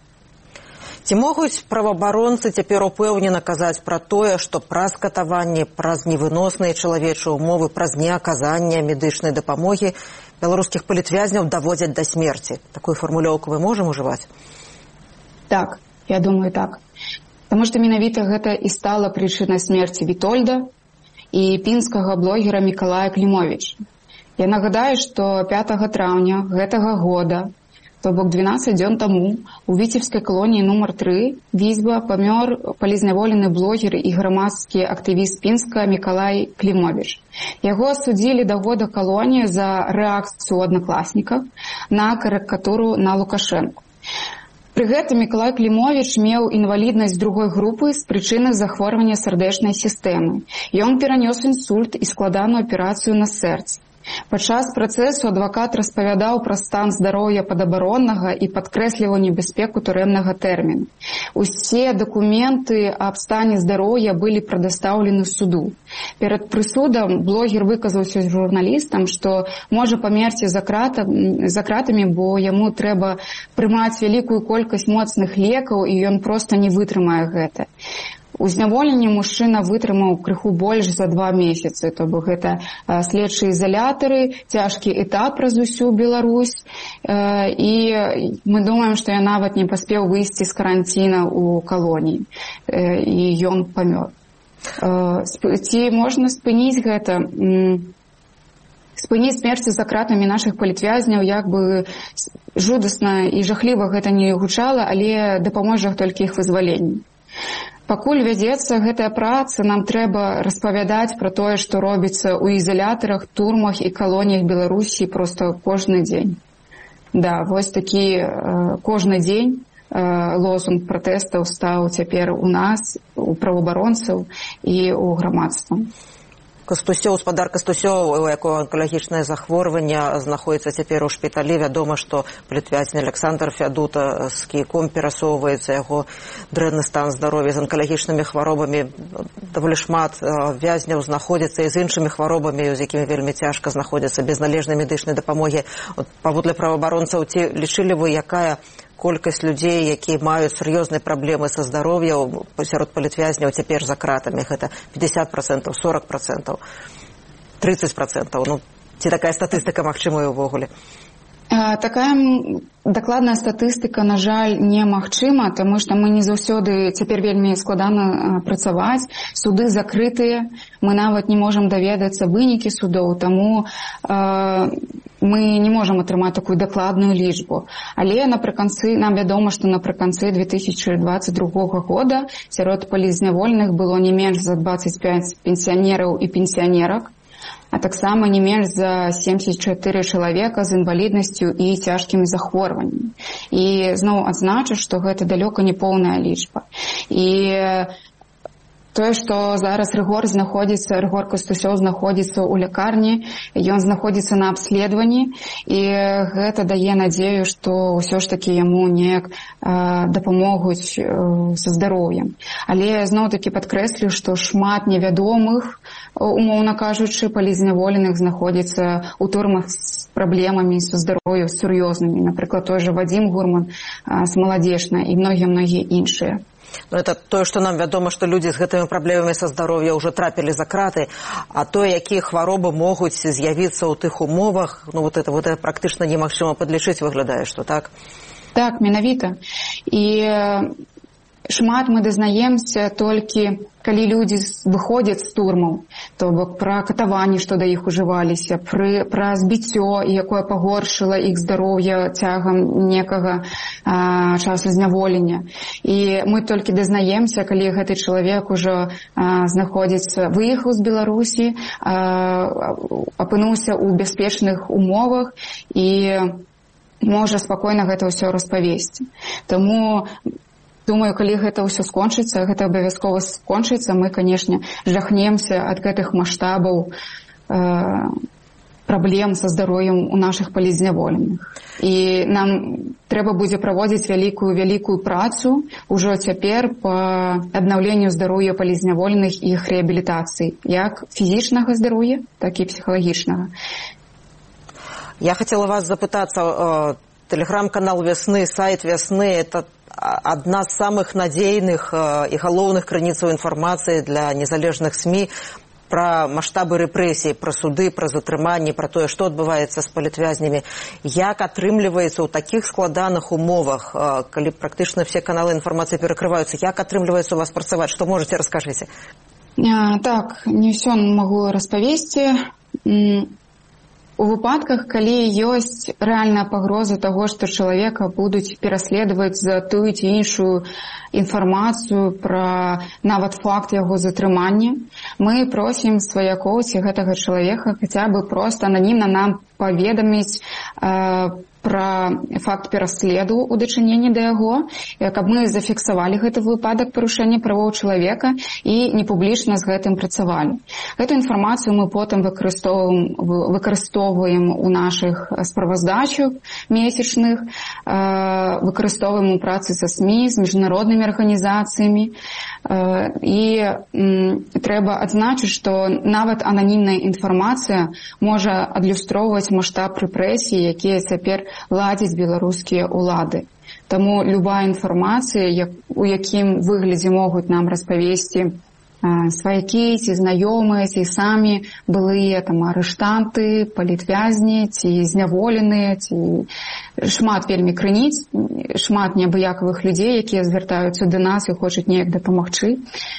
Ці могуць праваабаронцы цяпер упэўнена казаць пра тое, што праз катаванні, праз невыносныя чалавечыя ўмовы, праз неаказанне медычнай дапамогі беларускіх палітвязняў даводзяць да смерці? Такую фармулёўку мы можам ужываць? Так, я думаю, так. Таму што менавіта гэта і стала прычынай смерці Вітольда і пінскага блогера Мікалая Клімовіча. Я нагадаю, што 5 траўня гэтага года, то бок 12 дзён таму, у віцебскай калоніі нумар 3 Візьба памёр палізняволены блогер і грамадскі актывіст Пінска Мікалай Клімовіч. Яго асудзілі да года калоніі за рэакцыю ў аднакласніках на карыкатуру на Лукашэнку. Пры гэтым Мікалай Клімовіч меў інваліднасць другой групы з прычыны захворвання сардэчнай сістэмы. Ён перанёс інсульт і складаную аперацыю на сэрцы. Падчас працэсу адвакат распавядаў пра стан здароўя падабароннага і падкрэсліваў небяспеку турэмнага тэрміну. Усе дакументы аб стане здароўя былі прадастаўлены суду. Перад прысудам блогер выказаўся журналістам, што можа памерці за кратамі, бо яму трэба прымаць вялікую колькасць моцных лекаў, і ён проста не вытрымае гэта. У зняволенні мужчына вытрымаў крыху больш за 2 месяцы, то бок гэта следчыя ізалятары, цяжкі этап праз усю Беларусь, і мы думаем, што я нават не паспеў выйсці з каранціна ў калоніі, і ён памёр. Ці можна спыніць гэта? Спыніць смерці за кратамі нашых палітвязняў, як бы жудасна і жахліва гэта не гучала, але дапаможа толькі іх вызваленню. Пакуль вядзецца гэтая праца, нам трэба распавядаць пра тое, што робіцца ў ізалятарах, турмах і калоніях Беларусі проста кожны дзень. Да, вось такі кожны дзень лозунг пратэстаў стаў цяпер у нас, у праваабаронцаў і ў грамадства. Кастусёў, гаспадар Кастусёў, у якого онкалагічнае захворванне, знаходзіцца цяпер у шпіталі. Вядома, што палітвязень Александр Фядута з кійком перасоўваецца, яго дрэнны стан здароўя з онкалагічнымі хваробамі. Даволі шмат вязняў знаходзіцца і з іншымі хваробамі, з якімі вельмі цяжка знаходзяцца без належнай медычнай дапамогі. Паводле праваабаронцаў, ці лічылі вы, якая колькасць людзей, якія маюць сур'ёзныя праблемы са здароўем сярод палітвязняў цяпер за кратамі? Гэта 50%, 40%, 30%. Ну, ці такая статыстыка магчымая ўвогуле? Такая дакладная статыстыка, на жаль, немагчыма, таму што мы не заўсёды цяпер вельмі складана працаваць. Суды закрытыя, мы нават не можам даведацца вынікі судоў, таму мы не можам атрымаць такую дакладную лічбу. Але напрыканцы, нам вядома, што напрыканцы 2022 года сярод палізняволеных было не менш за 25 пенсіянераў і пенсіянерак, а таксама не менш за 74 чалавека з інваліднасцю і цяжкімі захворваннямі. І зноў адзначу, што гэта далёка не поўная лічба. І тое, што зараз Рыгор Кастусёў знаходзіцца ў лякарні, ён знаходзіцца на абследаванні, і гэта дае надзею, што ўсё ж такі яму неяк дапамогуць са здароўем. Але зноў-такі падкрэслю, што шмат невядомых, умоўна кажучы, палізняволеных знаходзіцца ў турмах з праблемамі са здароўем сур'ёзнымі. Напрыклад, той жа Вадзім Гурман з Маладзечна і многія іншыя. Ну, это тое, што нам вядома, што людзі з гэтымі праблемамі са здароўя ўжо трапілі за краты, а тое, якія хваробы могуць з'явіцца ў тых умовах, ну, вот это практычна немагчыма падлічыць, выглядае, што так? Так, менавіта. І шмат мы дазнаемся толькі, калі людзі выходзяць з турмаў, то бок пра катаванні, што да іх ужываліся, пра збіццё, якое пагоршыла іх здароўе цягам некага часу зняволення. І мы толькі дазнаемся, калі гэты чалавек ужо знаходзіцца, выехаў з Беларусі, апынуўся ў бяспечных умовах і можа спакойна гэта ўсё распавесці. Таму думаю, калі гэта ўсё скончыцца, гэта абавязкова скончыцца, мы, канешне, жахнемся ад гэтых маштабаў праблем са здароўем у нашых палізняволеных. І нам трэба будзе праводзіць вялікую працу ўжо цяпер па аднаўленню здароўя палізняволеных і іх рэабілітацыі, як фізічнага здароўя, так і псіхалагічнага. Я хотела вас запытаться, телеграм-канал «Весны», сайт «Весны» – это одна з самых надзейных і галоўных крыніцаў інфармацыі для незалежных СМІ пра маштабы рэпрэсій, пра суды, пра затрыманні, пра тое, што адбываецца з палітвязнямі. Як атрымліваецца ў такіх складаных умовах, калі практычна все каналы інфармацыі перакрываюцца, як атрымліваецца у вас працаваць? Што можаце, раскажыце? Так, не ўсё магу распавесці. У выпадках, калі ёсць рэальная пагроза таго, што чалавека будуць пераследаваць за тую ці іншую інфармацыю пра нават факт яго затрымання, мы просім сваякоў ці гэтага чалавека хаця бы проста ананімна нам паведаміць пра факт пераследу ў дачыненні да яго, каб мы зафіксавалі гэты выпадак парушэння правоў чалавека і не публічна з гэтым працавалі. Гэту інфармацыю мы потым выкарыстоўваем у нашых справаздачах месячных, выкарыстоўваем у працы са СМІ, з міжнароднымі арганізацыямі. І трэба адзначыць, што нават ананімная інфармацыя можа адлюстроўваць маштаб рэпрэсій, якія цяпер ладзяць беларускія ўлады. Таму любая інфармацыя, у якім выглядзе могуць нам распавесці сваякі, ці знаёмыя, ці самі былыя арыштанты, палітвязні, ці зняволеныя, ці шмат вельмі крыніц, шмат неабыякавых людзей, якія звяртаюцца да нас і хочуць неяк дапамагчы.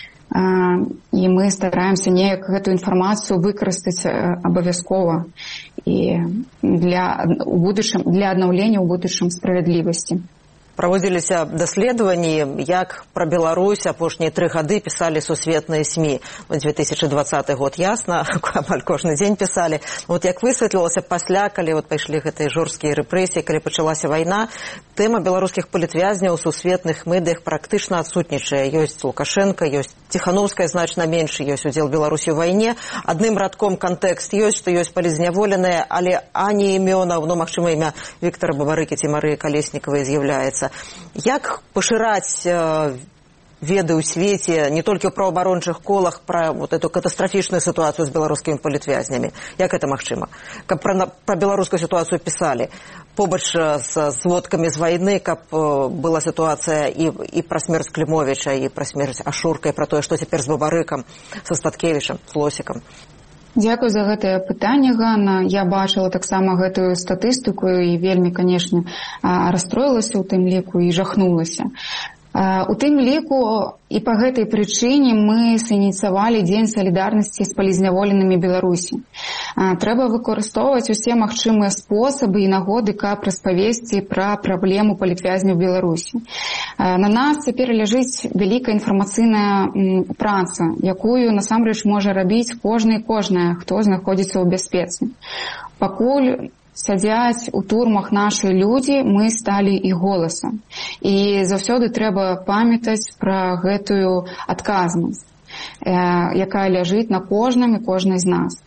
І мы стараемся неяк гэту інфармацыю выкарыстаць абавязкова і для аднаўлення ў будучым справядлівасці. Праводзіліся даследаванні, як пра Беларусь апошнія 3 гады пісалі сусветныя СМІ. 2020 год, ясна, амаль кожны дзень пісалі. Як высветлілася пасля, калі пайшлі гэтыя жорсткія рэпрэсіі, калі пачалася вайна, тэма беларускіх палітвязняў у сусветных медыях практычна адсутнічае. Ёсць Лукашенко, ёсць Ціхановская значна менш, ёсць удзел Беларусі ў вайне. Адным радком кантэкст ёсць, што ёсць палізняволеныя, але ані імёнаў, магчыма, імя Віктара Бабарыкі ці Марыі Калеснікавай з'яўляецца. Як пашыраць веды ў свеце, не толькі ў праваабарончых колах, пра эту катастрафічную сітуацыю з беларускімі палітвязнямі? Як гэта магчыма? Каб пра беларускую сітуацыю пісалі побач з зводкамі з вайны, каб была сітуацыя і пра смерць Клімовіча, і пра смерць Ашурка, і пра тое, што цяпер з Бабарыкам, са Статкевічам, з Лосікам. Дзякуй за гэтае пытанне, Ганна. Я бачыла таксама гэтую статыстыку і вельмі, канешне, расстроілася ў тым ліку і жахнулася. У тым ліку і па гэтай прычыне мы сініцыявалі Дзень салідарнасці з палізняволенымі Беларусі. Трэба выкарыстоўваць усе магчымыя спосабы і нагоды, каб распавесці пра праблему палітвязняў Беларусі. На нас цяпер ляжыць вялікая інфармацыйная праца, якую насамрэч можа рабіць кожная, хто знаходзіцца ў бяспецы. Пакуль сядзяць у турмах нашы людзі, мы сталі іх голасам. І заўсёды трэба памятаць пра гэтую адказнасць, якая ляжыць на кожным і кожнай з нас.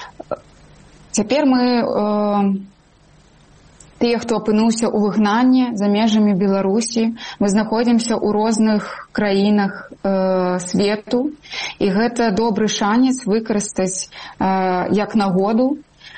Цяпер мы, тыя, хто апынуўся ў выгнанні за межамі Беларусі, мы знаходзімся ў розных краінах свету, і гэта добры шанец выкарыстаць як нагоду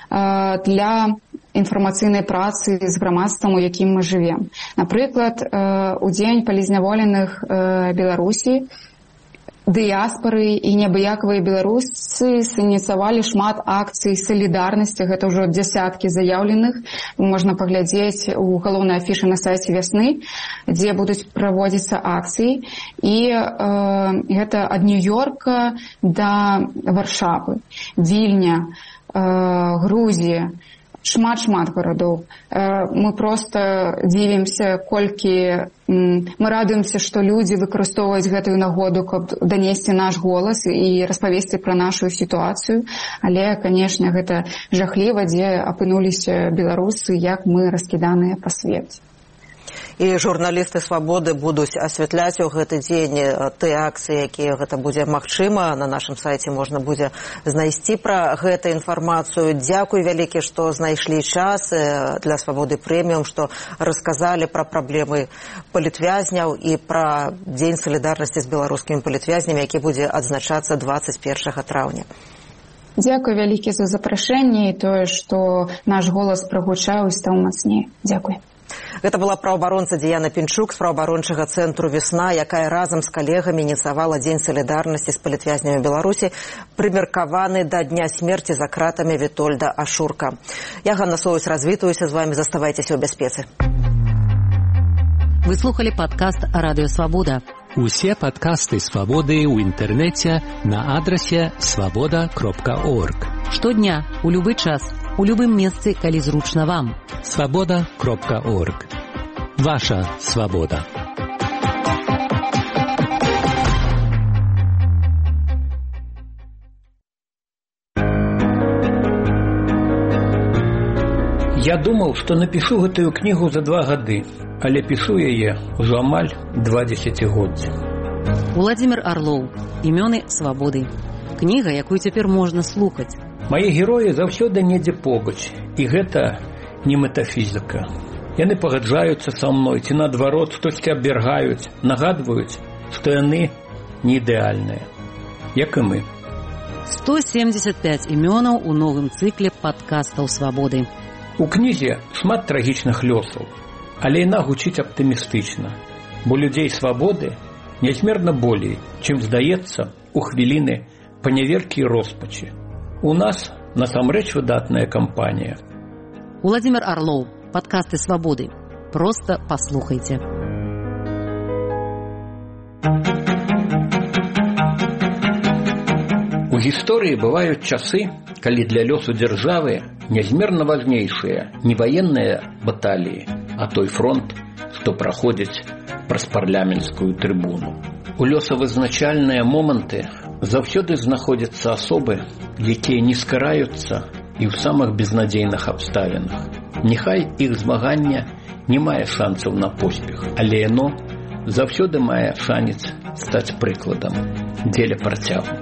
для інфармацыйнай працы з грамадствам, у якім мы жывем. Напрыклад, у дзень палізняволеных Беларусі дыяспары і неабыякавыя беларусцы сініцыявалі шмат акцый салідарнасці, гэта ўжо дзясяткі заяўленых. Можна паглядзець у галоўнай афішы на сайце «Вясны», дзе будуць праводзіцца акцыі. І гэта ад Нью-Йорка да Варшавы, Вільня, Грузія, шмат гарадоў. Мы проста дзівімся, колькі мы радуемся, што людзі выкарыстоўваюць гэтую нагоду, каб данесці наш голас і распавесці пра нашу сітуацыю. Але, канешне, гэта жахліва, дзе апынуліся беларусы, як мы раскіданыя па свеце. І журналісты «Свабоды» будуць асвятляць у гэты дзень тыя акцыі, якія гэта будзе магчыма. На нашым сайце можна будзе знайсці пра гэту інфармацыю. Дзякуй вялікі, што знайшлі час для «Свабоды прэміум», што расказалі пра праблемы палітвязняў і пра дзень салідарнасці з беларускімі палітвязнямі, які будзе адзначацца 21 траўня. Дзякуй вялікі за запрашэнне і тое, што наш голас прагучаў і стаў мацней. Дзякуй. Гэта была праўабаронца Дыяна Пінчук з праўабарончага цэнтру «Весна», якая разам з калегамі ініцыявала дзень салідарнасці з палітвязнямі Беларусі, прымеркаваны да дня смерці за кратамі Вітольда Ашурка. Я, Ганна Соўць, развітваюся з вамі. Заставайцеся ў бяспецы. Вы слухали падкаст «Радыё Свабода». Усе падкасты «Свабоды» ў інтэрнэце на адрасе свабода.орг. Штодня, у любы час, у любым месцы, калі зручна вам. свабода.орг. Ваша свабода. Я думаў, што напішу гэтую кнігу за 2 гады, але пішу яе ўжо амаль 2 дзесяцігоддзі. Уладзімір Арлоў. Імёны свабоды. Кніга, якую цяпер можна слухаць. Мае героі заўсёды недзе побач, і гэта не метафізіка. Яны пагаджаюцца са мной, ці наадварот, штосьці абвяргаюць, нагадваюць, што яны не ідэальныя, як і мы. 175 імёнаў у новым цыкле падкастаў «Свабоды». У кнізе шмат трагічных лёсаў, але яна гучыць аптымістычна, бо людзей свабоды нязмерна болей, чым здаецца у хвіліны паняверкі і роспачы. У нас насамрэч выдатная кампанія. Уладзімір Арлоў. Падкасты «Свабоды». Проста паслухайце. У гісторыі бываюць часы, калі для лёсу дзяржавы нязмерна важнейшыя не ваенныя баталіі, а той фронт, што праходзіць праз парламенцкую трыбуну. У лёсавызначальныя моманты заўсёды знаходзяцца асобы, якія не скараюцца і ў самых безнадзейных абставінах. Няхай іх змагання не мае шансаў на поспех, але яно заўсёды мае шанец стаць прыкладам дзеля працягу.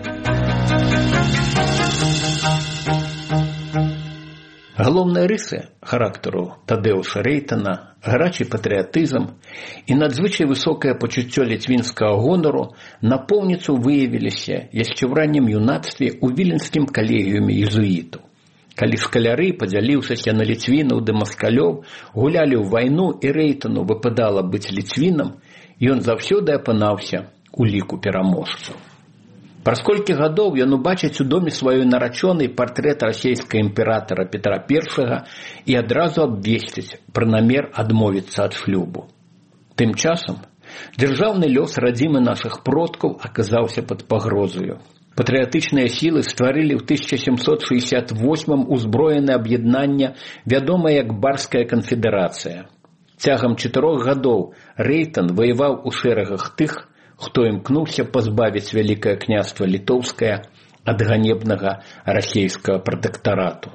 Галоўныя рысы характару Тадэуша Рэйтана, гарачы патрыятызм і надзвычай высокае пачуццё ліцвінскага гонару напоўніцу выявіліся яшчэ ў раннім юнацтве ў віленскім калегіуме езуітаў. Калі шкаляры, падзяліўшыся на ліцвінаў ды маскалёў, гулялі ў вайну і Рэйтану выпадала быць ліцвінам, ён заўсёды апынаўся у ліку пераможцаў. Праз колькі гадоў ён убачыць у доме сваёй нарачонай партрэт расійскага імператара Петра I і адразу абвесціць пра намер адмовіцца ад шлюбу. Тым часам дзяржаўны лёс радзімы нашых продкаў аказаўся пад пагрозаю. Патрыятычныя сілы стварылі ў 1768 узброенае аб'яднанне, вядомае як Барская канфедэрацыя. Цягам 4 гадоў Рэйтан ваяваў у шэрагах тых, хто імкнуўся пазбавіць Вялікае княства Літоўскае ад ганебнага расійскага пратэктарату.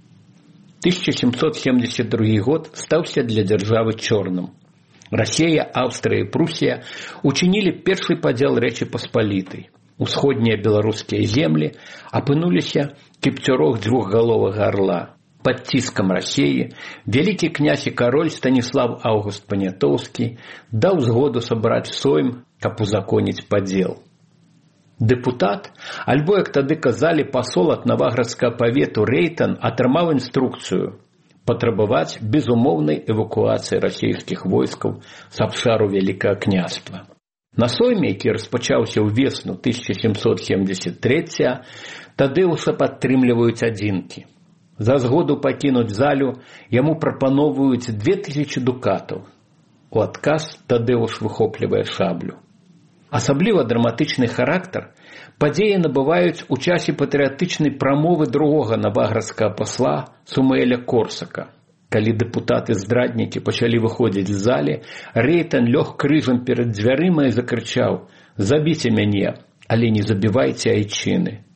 1772 год стаўся для дзяржавы чорным. Расія, Аўстрыя і Прусія учынілі першы падзел Рэчы Паспалітай. Усходнія беларускія землі апынуліся кіпцюрок дзвюхгаловага арла. Пад ціскам Расіі вялікі князь і кароль Станіслав Аўгуст Панятоўскі даў згоду сабраць сойм, каб узаконіць падзел. Дэпутат, альбо, як тады казалі, пасол ад Наваградскага павету Рэйтан атрымаў інструкцыю патрабаваць безумоўнай эвакуацыі расійскіх войскаў з абшару Вялікага княства. На сойме, які распачаўся ў весну 1773, Тадэуша падтрымліваюць адзінкі. За згоду пакінуць залю яму прапаноўваюць 2000 дукатаў. У адказ Тадэуш выхоплівае шаблю. Асабліва драматычны характар падзеі набываюць у часе патрыятычнай прамовы другога наваградскага пасла Сумаэля Корсака. Калі дэпутаты-здраднікі пачалі выходзіць з залі, Рэйтан лёг крыжам перад дзвярыма і закрычаў: «Забіце мяне, але не забівайце айчыны».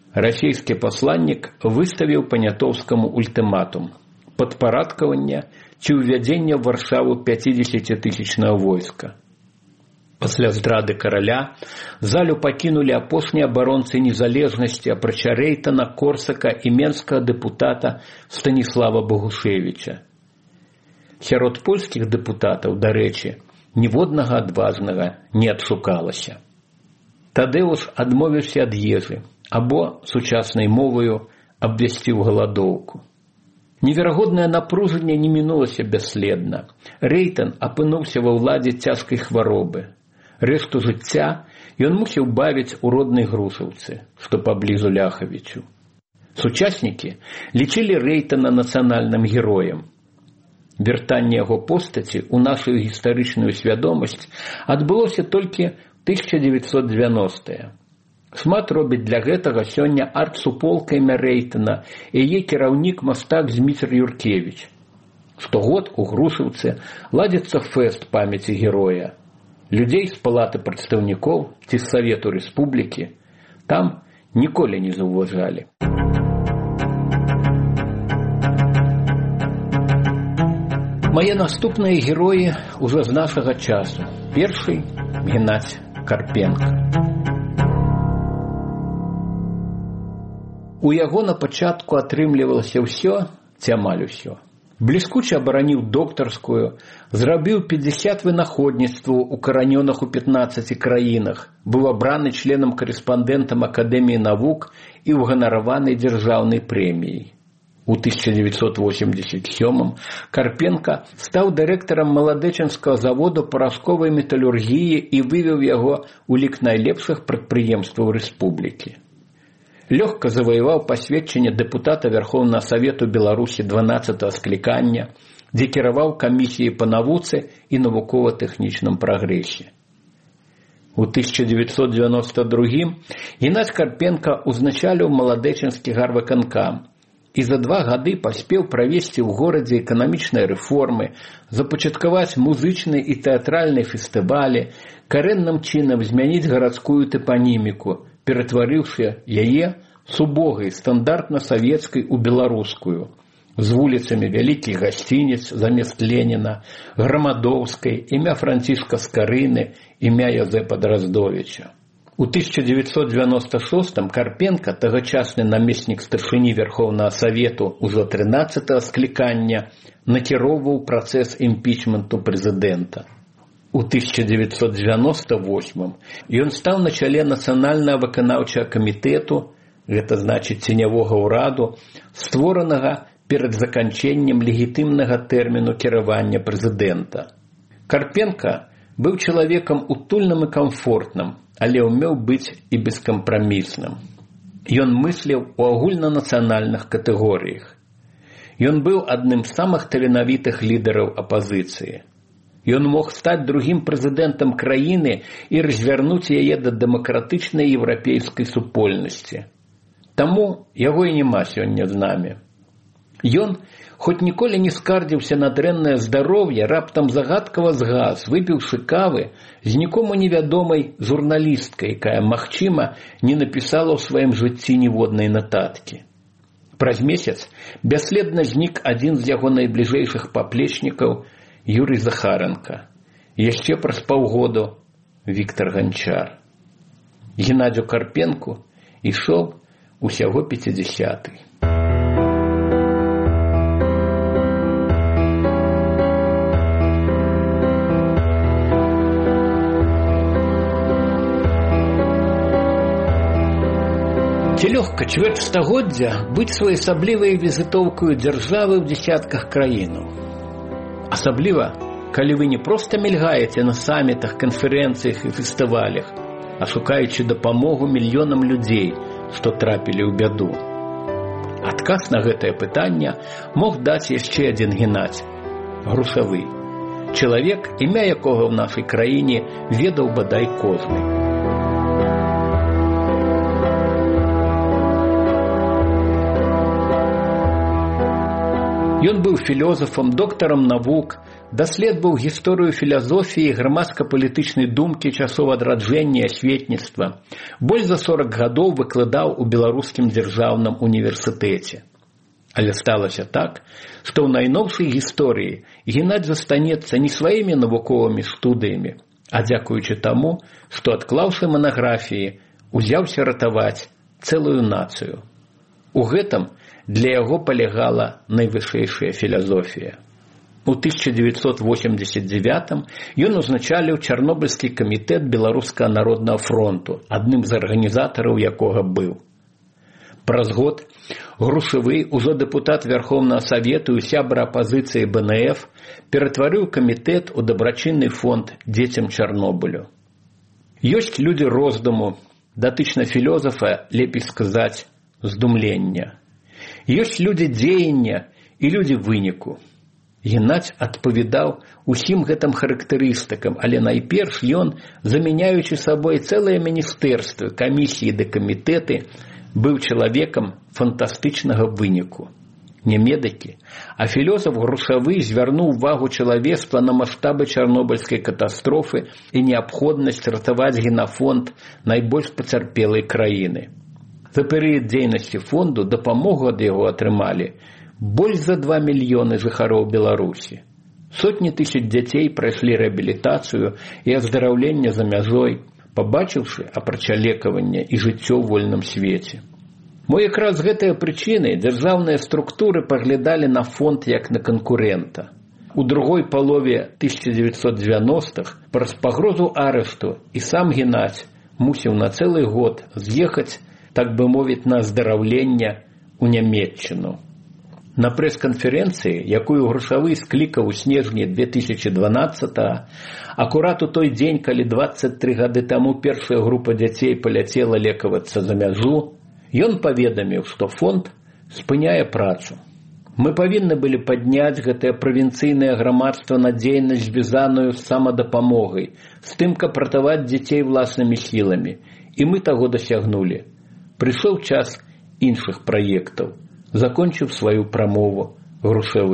Расійскі пасланнік выставіў Панятоўскаму ультыматум: падпарадкаванне ці ўвядзення ў Варшаву 50-тысячнага войска. Пасля здрады караля залю пакінулі апошнія абаронцы незалежнасці, апрача Рэйтана, Корсака і менскага дэпутата Станіслава Богушевіча. Сярод польскіх дэпутатаў, дарэчы, ніводнага адважнага не адшукалася. Тадеуш адмовіўся ад ежы, або, сучаснай моваю, абвясціў галадоўку. Неверагоднае напружанне не мінулася бясследна. Рэйтан апынуўся ва ўладзе цяжкай хваробы. Рэшту жыцця ён мусіў бавіць у роднай Грушаўцы, што паблізу Ляхавічу. Сучаснікі лічылі Рэйтана нацыянальным героем. Вяртанне яго постаці ў нашу гістарычную свядомасць адбылося толькі 1990-е. Шмат робіць для гэтага сёння арт-суполка імя Рэйтана і яе кіраўнік мастак Зміцер Юркевіч. Штогод у Грушаўцы ладзіцца фэст памяці героя. Людзей з палаты прадстаўнікоў ці з Савету Рэспублікі там ніколі не заўважалі. Мае наступныя героі ўжо з нашага часу. Першы – Геннадзь Карпенка. У яго на пачатку атрымлівалася ўсё ці амаль усё. Бліскуча абараніў доктарскую, зрабіў 50 вынаходніцтваў укаранёных у 15 краінах, быў абраны членам-карэспандэнтам Акадэміі навук і ўганараваны дзяржаўнай прэміяй. У 1987-м Карпенка стаў дырэктарам маладэчанскага заводу парашковай металургіі і вывеў яго ў лік найлепшых прадпрыемстваў рэспублікі. Лёгка заваяваў пасведчанне дэпутата Верхоўнага Савету Беларусі 12-го склікання, дзе кіраваў камісіяй па навуцы і навукова-тэхнічным прагрэсе. У 1992-м Геннадзь Карпенка узначаліў маладэчанскі гарвыканкам і за 2 гады паспеў правесці ў горадзе эканамічныя рэформы, запачаткаваць музычныя і тэатральныя фестывалі, карэнным чынам змяніць гарадскую тапаніміку, ператварыўшы яе з убогай стандартна-савецкай у беларускую, з вуліцамі вялікіх гасцініц замест Леніна, Грамадоўскай, імя Францішка Скарыны, імя Язэпа Драздовіча. У 1996-м Карпенка, тагачасны намеснік старшыні Верхоўнага Савету ўжо 13-го склікання, накіроўваў працэс імпічменту прэзідэнта. У 1998-м ён стаў на чале Нацыянальнага выканаўчага камітэту, гэта значыць ценявога ўраду, створанага перад заканчэннем легітымнага тэрміну кіравання прэзідэнта. Карпенка быў чалавекам утульным і камфортным, але ўмеў быць і бескампрамісным. Ён мысліў у агульнанацыянальных катэгорыях. Ён быў адным з самых таленавітых лідараў апазіцыі. Ён мог стаць другім прэзідэнтам краіны і развярнуць яе да дэмакратычнай еўрапейскай супольнасці. Таму яго і няма сёння з намі. Ён, хоць ніколі не скардзіўся на дрэннае здароўе, раптам загадкава згас, выпіўшы кавы з нікому невядомай журналісткай, якая, магчыма, не напісала ў сваім жыцці ніводнай нататкі. Праз месяц бясследна знік адзін з яго найбліжэйшых паплечнікаў Юрый Захаранка. Яшчэ праз паўгоду Віктар Ганчар. Геннадзю Карпенку ішоў усяго 50-й. Ці лёгка чвэрць стагоддзя быць своеасаблівай візітоўкаю дзяржавы ў дзесятках краінаў. Асабліва, калі вы не проста мільгаеце на самітах, канферэнцыях і фестывалях, а шукаючы дапамогу мільёнам людзей, што трапілі ў бяду. Адказ на гэтае пытанне мог даць яшчэ адзін Геннадзь – Грушавы. Чалавек, імя якога ў нашай краіне ведаў бадай кожны. Ён быў філёзафам, доктарам навук, даследаваў гісторыю філазофіі і грамадска-палітычнай думкі часоў адраджэння і асветніцтва. Больш за 40 гадоў выкладаў у Беларускім дзяржаўным універсітэце. Але сталася так, што ў найноўшай гісторыі Геннадзь застанецца не сваімі навуковымі студыямі, а дзякуючы таму, што, адклаўшы манаграфіі, узяўся ратаваць цэлую нацыю. У гэтым для яго палягала найвышэйшая філасофія. У 1989 ён узначаліў Чарнобыльскі камітэт Беларускага народнага фронту, адным з арганізатараў якога быў. Праз год Грушавы, ужо дэпутат Верховнага Савету і сябра апазіцыі БНФ, ператварыў камітэт у дабрачынны фонд дзецям Чарнобылю. Ёсць людзі роздуму, датычна філосафа, лепей сказаць, здумлення. Ёсць людзі дзеяння і людзі выніку. Геннадзь адпавядаў усім гэтым характарыстыкам, але найперш ён, замяняючы сабой цэлыя міністэрствы, камісіі ды камітэты, быў чалавекам фантастычнага выніку. Не медыкі, а філосаф Грушавы звярнуў увагу чалавецтва на маштабы чарнобыльскай катастрофы і неабходнасць ратаваць генафонд найбольш пацярпелай краіны. За перыяд дзейнасці фонду дапамогу ад яго атрымалі больш за 2 мільёны жыхароў Беларусі. Сотні тысяч дзяцей прайшлі рэабілітацыю і аздараўленне за мяжой, пабачыўшы апрача лекавання і жыццё ў вольным свеце. Мо якраз з гэтыя прычыны дзяржаўныя структуры паглядалі на фонд як на канкурэнта. У другой палове 1990-х праз пагрозу арышту і сам Геннадзь мусіў на цэлы год з'ехаць, так бы мовіць, на аздараўленне ў Нямецчыну. На прэс-канферэнцыі, якую Грушавы склікаў у снежні 2012-го, акурат у той дзень, калі 23 гады таму першая група дзяцей паляцела лекавацца за мяжу, ён паведаміў, што фонд спыняе працу. Мы павінны былі падняць гэтае правінцыйнае грамадства на дзейнасць, звязаную з самадапамогай, з тым, каб ратаваць дзяцей власнымі сіламі. І мы таго дасягнулі. Прыйшоў час іншых праектаў. Закончыў сваю прамову Грушавы.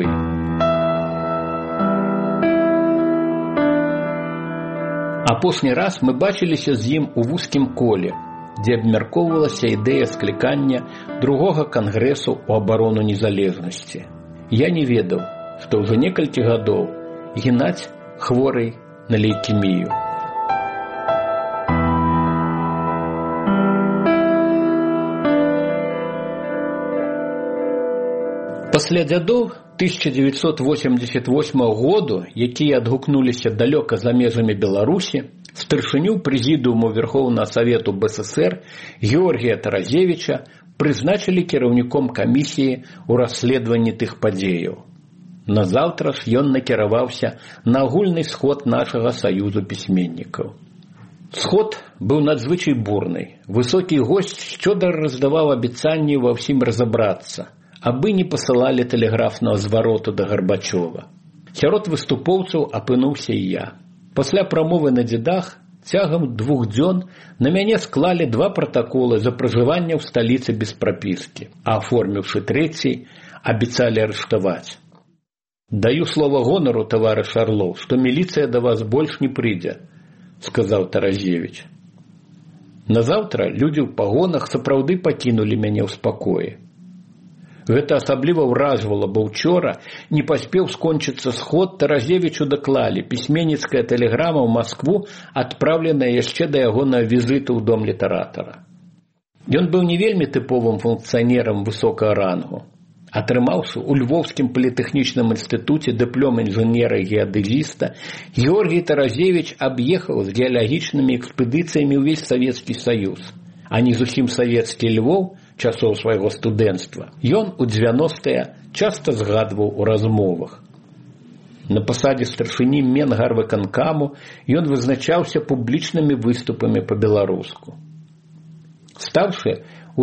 Апошні раз мы бачыліся з ім у вузкім коле, дзе абмяркоўвалася ідэя склікання другога кангрэсу ў абарону незалежнасці. Я не ведаў, што ўжо некалькі гадоў Геннадзь хворый на лейкемію. Пасля дзядоў 1988 году, якія адгукнуліся далёка за межамі Беларусі, старшыню прэзідыуму Верховнага Савету БССР Георгія Таразевіча прызначылі кіраўніком камісіі ў расследаванні тых падзеяў. Назаўтра ж ён накіраваўся на агульны сход нашага саюзу пісьменнікаў. Сход быў надзвычай бурны. Высокі госць шчодра раздаваў абяцанні ва ўсім разабрацца, абы не пасылалі тэлеграфнага звароту да Гарбачова. Сярод выступоўцаў апынуўся і я. Пасля прамовы на дзедах цягам 2 дзён на мяне склалі 2 пратаколы за пражыванне ў сталіцы без прапіскі, а аформіўшы 3-й, абяцалі арыштаваць. «Даю слова гонару, таварыш Арлоў, што міліцыя да вас больш не прыйдзе», – сказаў Таразевіч. Назаўтра людзі ў пагонах сапраўды пакінулі мяне ў спакоі. Гэта асабліва ўражвала, бо ўчора не паспеў скончыцца сход, Таразевічу даклалі пісьменніцкая тэлеграма ў Маскву, адпраўленая яшчэ да ягонага візіту ў дом літаратара. Ён быў не вельмі тыповым функцыянерам высокага рангу. Атрымаўшы ў Львовскім політэхнічным інстытуце дыплом інжынера і геадэзіста, Георгій Таразевіч аб'ехаў з геалагічнымі экспедыцыямі ўвесь Савецкі Саюз, а не зусім савецкі Львов часоў свайго студэнцтва. Ён у 90-е часта згадваў у размовах. На пасадзе старшыні Менгарвыканкаму ён вызначаўся публічнымі выступамі па-беларуску. Стаўшы у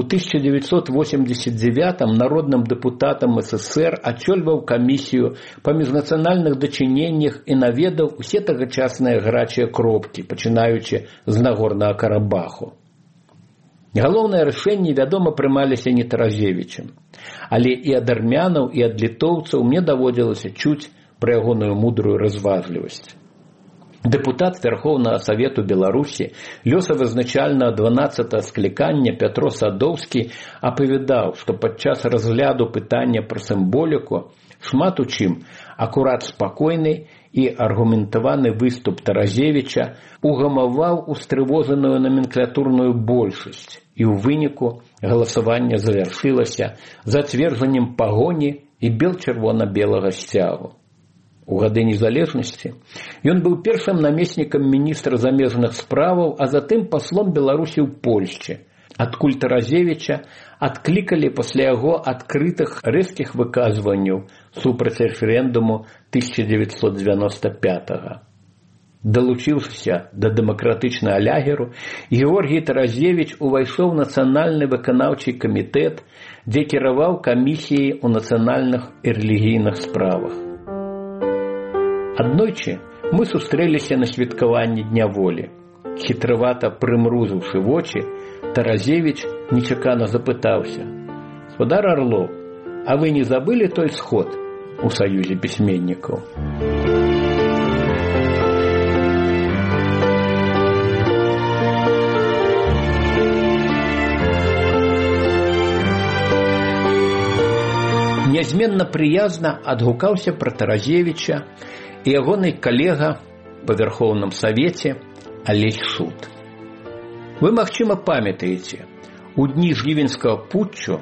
1989-м народным дэпутатам СССР, ачольваў камісію па міжнацыянальных дачыненнях і наведаў усе тагачасныя гарачыя кропкі, пачынаючы з Нагорнага Карабаху. Галоўныя рашэнні, вядома, прымаліся не Таразевічам, але і ад армянаў, і ад літоўцаў мне даводзілася чуць пра ягоную мудрую разважлівасць. Дэпутат Верховнага Савету Беларусі, лёсавызначальнага 12-го склікання Пятро Садоўскі апавядаў, што падчас разгляду пытання пра сімволіку шмат у чым акурат спакойны і аргументаваны выступ Таразевіча угамаваў устрывожаную номенклатурную большасць, і ў выніку галасаванне завяршылася зацверджаннем пагоні і бел-чырвона-белага сцягу. У гады незалежнасці ён быў першым намеснікам міністра замежных справаў, а затым паслом Беларусі ў Польшчы, адкуль Таразевіча адклікалі пасля яго адкрытых рэзкіх выказванняў супраць рэферэндуму 1995-го. Далучыўшыся да дэмакратычнага лягеру, Георгій Таразевіч увайшоў у нацыянальны выканаўчы камітэт, дзе кіраваў камісіяй у нацыянальных і рэлігійных справах. Аднойчы мы сустрэліся на святкаванні Дня волі. Хітравата прымрузыўшы вочы, Таразевіч нечакана запытаўся: «Гаспадар Арлоў, а вы не забылі той сход у Саюзе пісьменнікаў?» Нязменна прыязна адгукаўся пра Таразевіча і ягоны калега па Верховным Савеце Алесь Шут. Вы, магчыма, памятаеце, у дні жнівеньскага путчу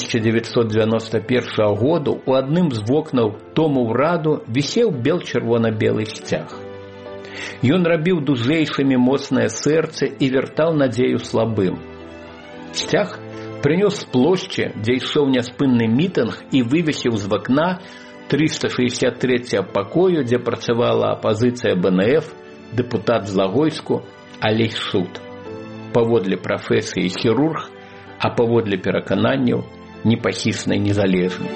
1991 году у адным з вокнаў Дому ўраду вісеў бел-чырвона-белы сцяг. Ён рабіў дужэйшымі моцнае сэрца і вяртаў надзею слабым. Сцяг прынёс з плошчы, дзе ішоў няспынны мітынг, і вывесіў з вакна 363 пакою, дзе працавала апазіцыя БНФ, дэпутат з Лагойску Алесь Шут. Паводле прафесіі хірург, а паводле перакананняў непахісны незалежнік.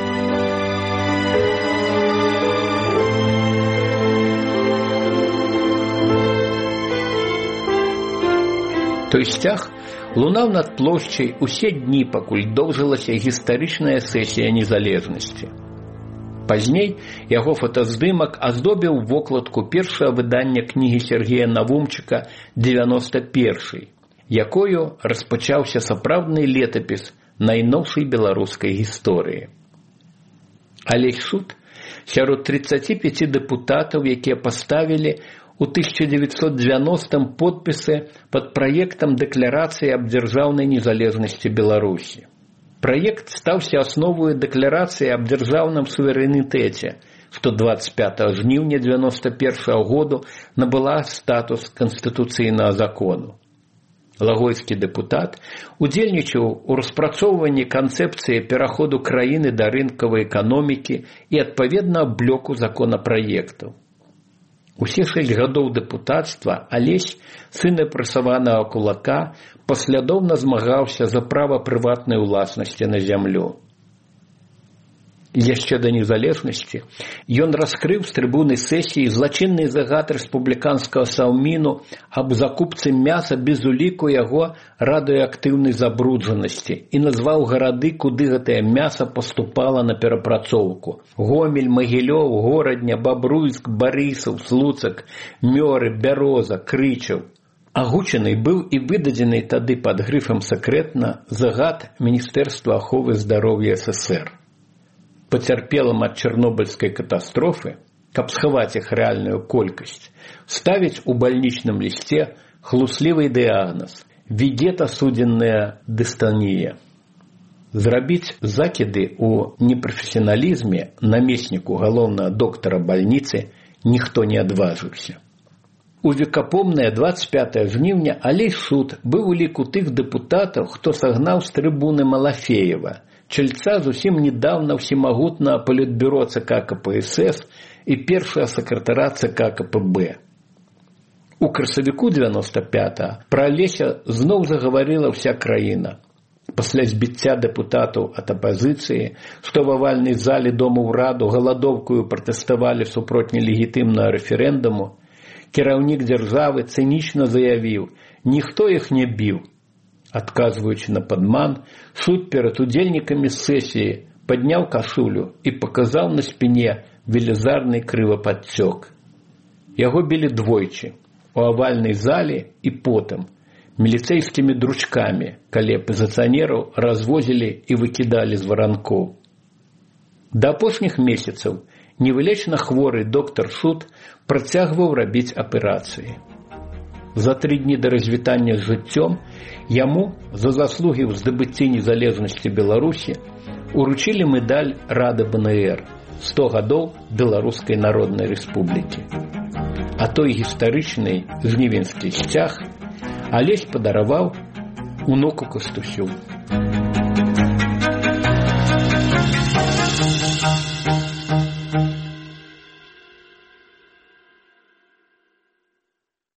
Той сцяг лунаў над плошчай усе дні, пакуль доўжылася гістарычная сесія незалежнасці. Пазней яго фотаздымак аздобіў вокладку першага выдання кнігі Сергея Навумчыка «91», якою распачаўся сапраўдны летапіс найноўшай беларускай гісторыі. Алесь Шут сярод 35 дэпутатаў, якія паставілі у 1990-м подпісы пад праектам дэкларацыі аб дзяржаўнай незалежнасці Беларусі. Праект стаўся асновою дэкларацыі аб дзяржаўным суверэнітэце, што 25 жніўня 1991 году набыла статус канстытуцыйнага закону. Лагойскі дэпутат удзельнічаў у распрацоўванні канцэпцыі пераходу краіны да рынкавай эканомікі і адпаведна блоку законапраектаў. Усе 6 гадоў дэпутацтва Алесь, сын рэпрэсаванага кулака, паслядоўна змагаўся за права прыватнай уласнасці на зямлю. Яшчэ да незалежнасці ён раскрыў з трыбуны сесіі злачынны загад рэспубліканскага Саўміну аб закупцы мяса без уліку яго радыеактыўнай забруджанасці і назваў гарады, куды гэтае мяса паступала на перапрацоўку: Гомель, Магілёў, Горадня, Бабруйск, Барысаў, Слуцак, Мёры, Бяроза, Крычаў. Агучаны быў і выдадзены тады пад грыфам «Сакрэтна» загад Міністэрства аховы здароўя СССР. Пацярпелым ад чарнобыльскай катастрофы, каб схаваць іх рэальную колькасць, ставіць у бальнічным лісце хлуслівы дыягназ «Вегетасудзенная дыстанія». Зрабіць закіды ў непрафесіяналізме намесніку галоўнага доктара бальніцы ніхто не адважыўся. У векапомнае 25 жніўня Алесь Шут быў у ліку тых дэпутатаў, хто сагнаў з трыбуны Малафеева, чальца зусім недавно всемагутнага палітбюро ЦК КПСС і першага сакратара ЦК КПБ. У красавіку 95-го пра Алеся зноў загаварыла ўся краіна. Пасля збіцця дэпутатаў ад апазіцыі, што в авальнай зале Дому ўраду галадоўкаю пратэставалі супроць нелегітымнага рэферэндуму, кіраўнік дзяржавы цынічна заявіў: «Ніхто іх не біў». Адказваючы на падман, Шут перад удзельнікамі сесіі падняў кашулю і паказаў на спіне велізарны крывападцёк. Яго білі двойчы, у авальнай зале і потым, міліцэйскімі дручкамі, калі апазіцыянераў развозілі і выкідалі з варанкоў. Да апошніх месяцаў невылечна хворы доктар Шут працягваў рабіць аперацыі. За 3 дні да развітання з жыццём яму за заслугі ў здабыцці незалежнасці Беларусі уручылі медаль Рады БНР 100 гадоў Беларускай Народнай Рэспублікі. А той гістарычны жнівеньскі сцяг Алесь падараваў унуку Кастусю.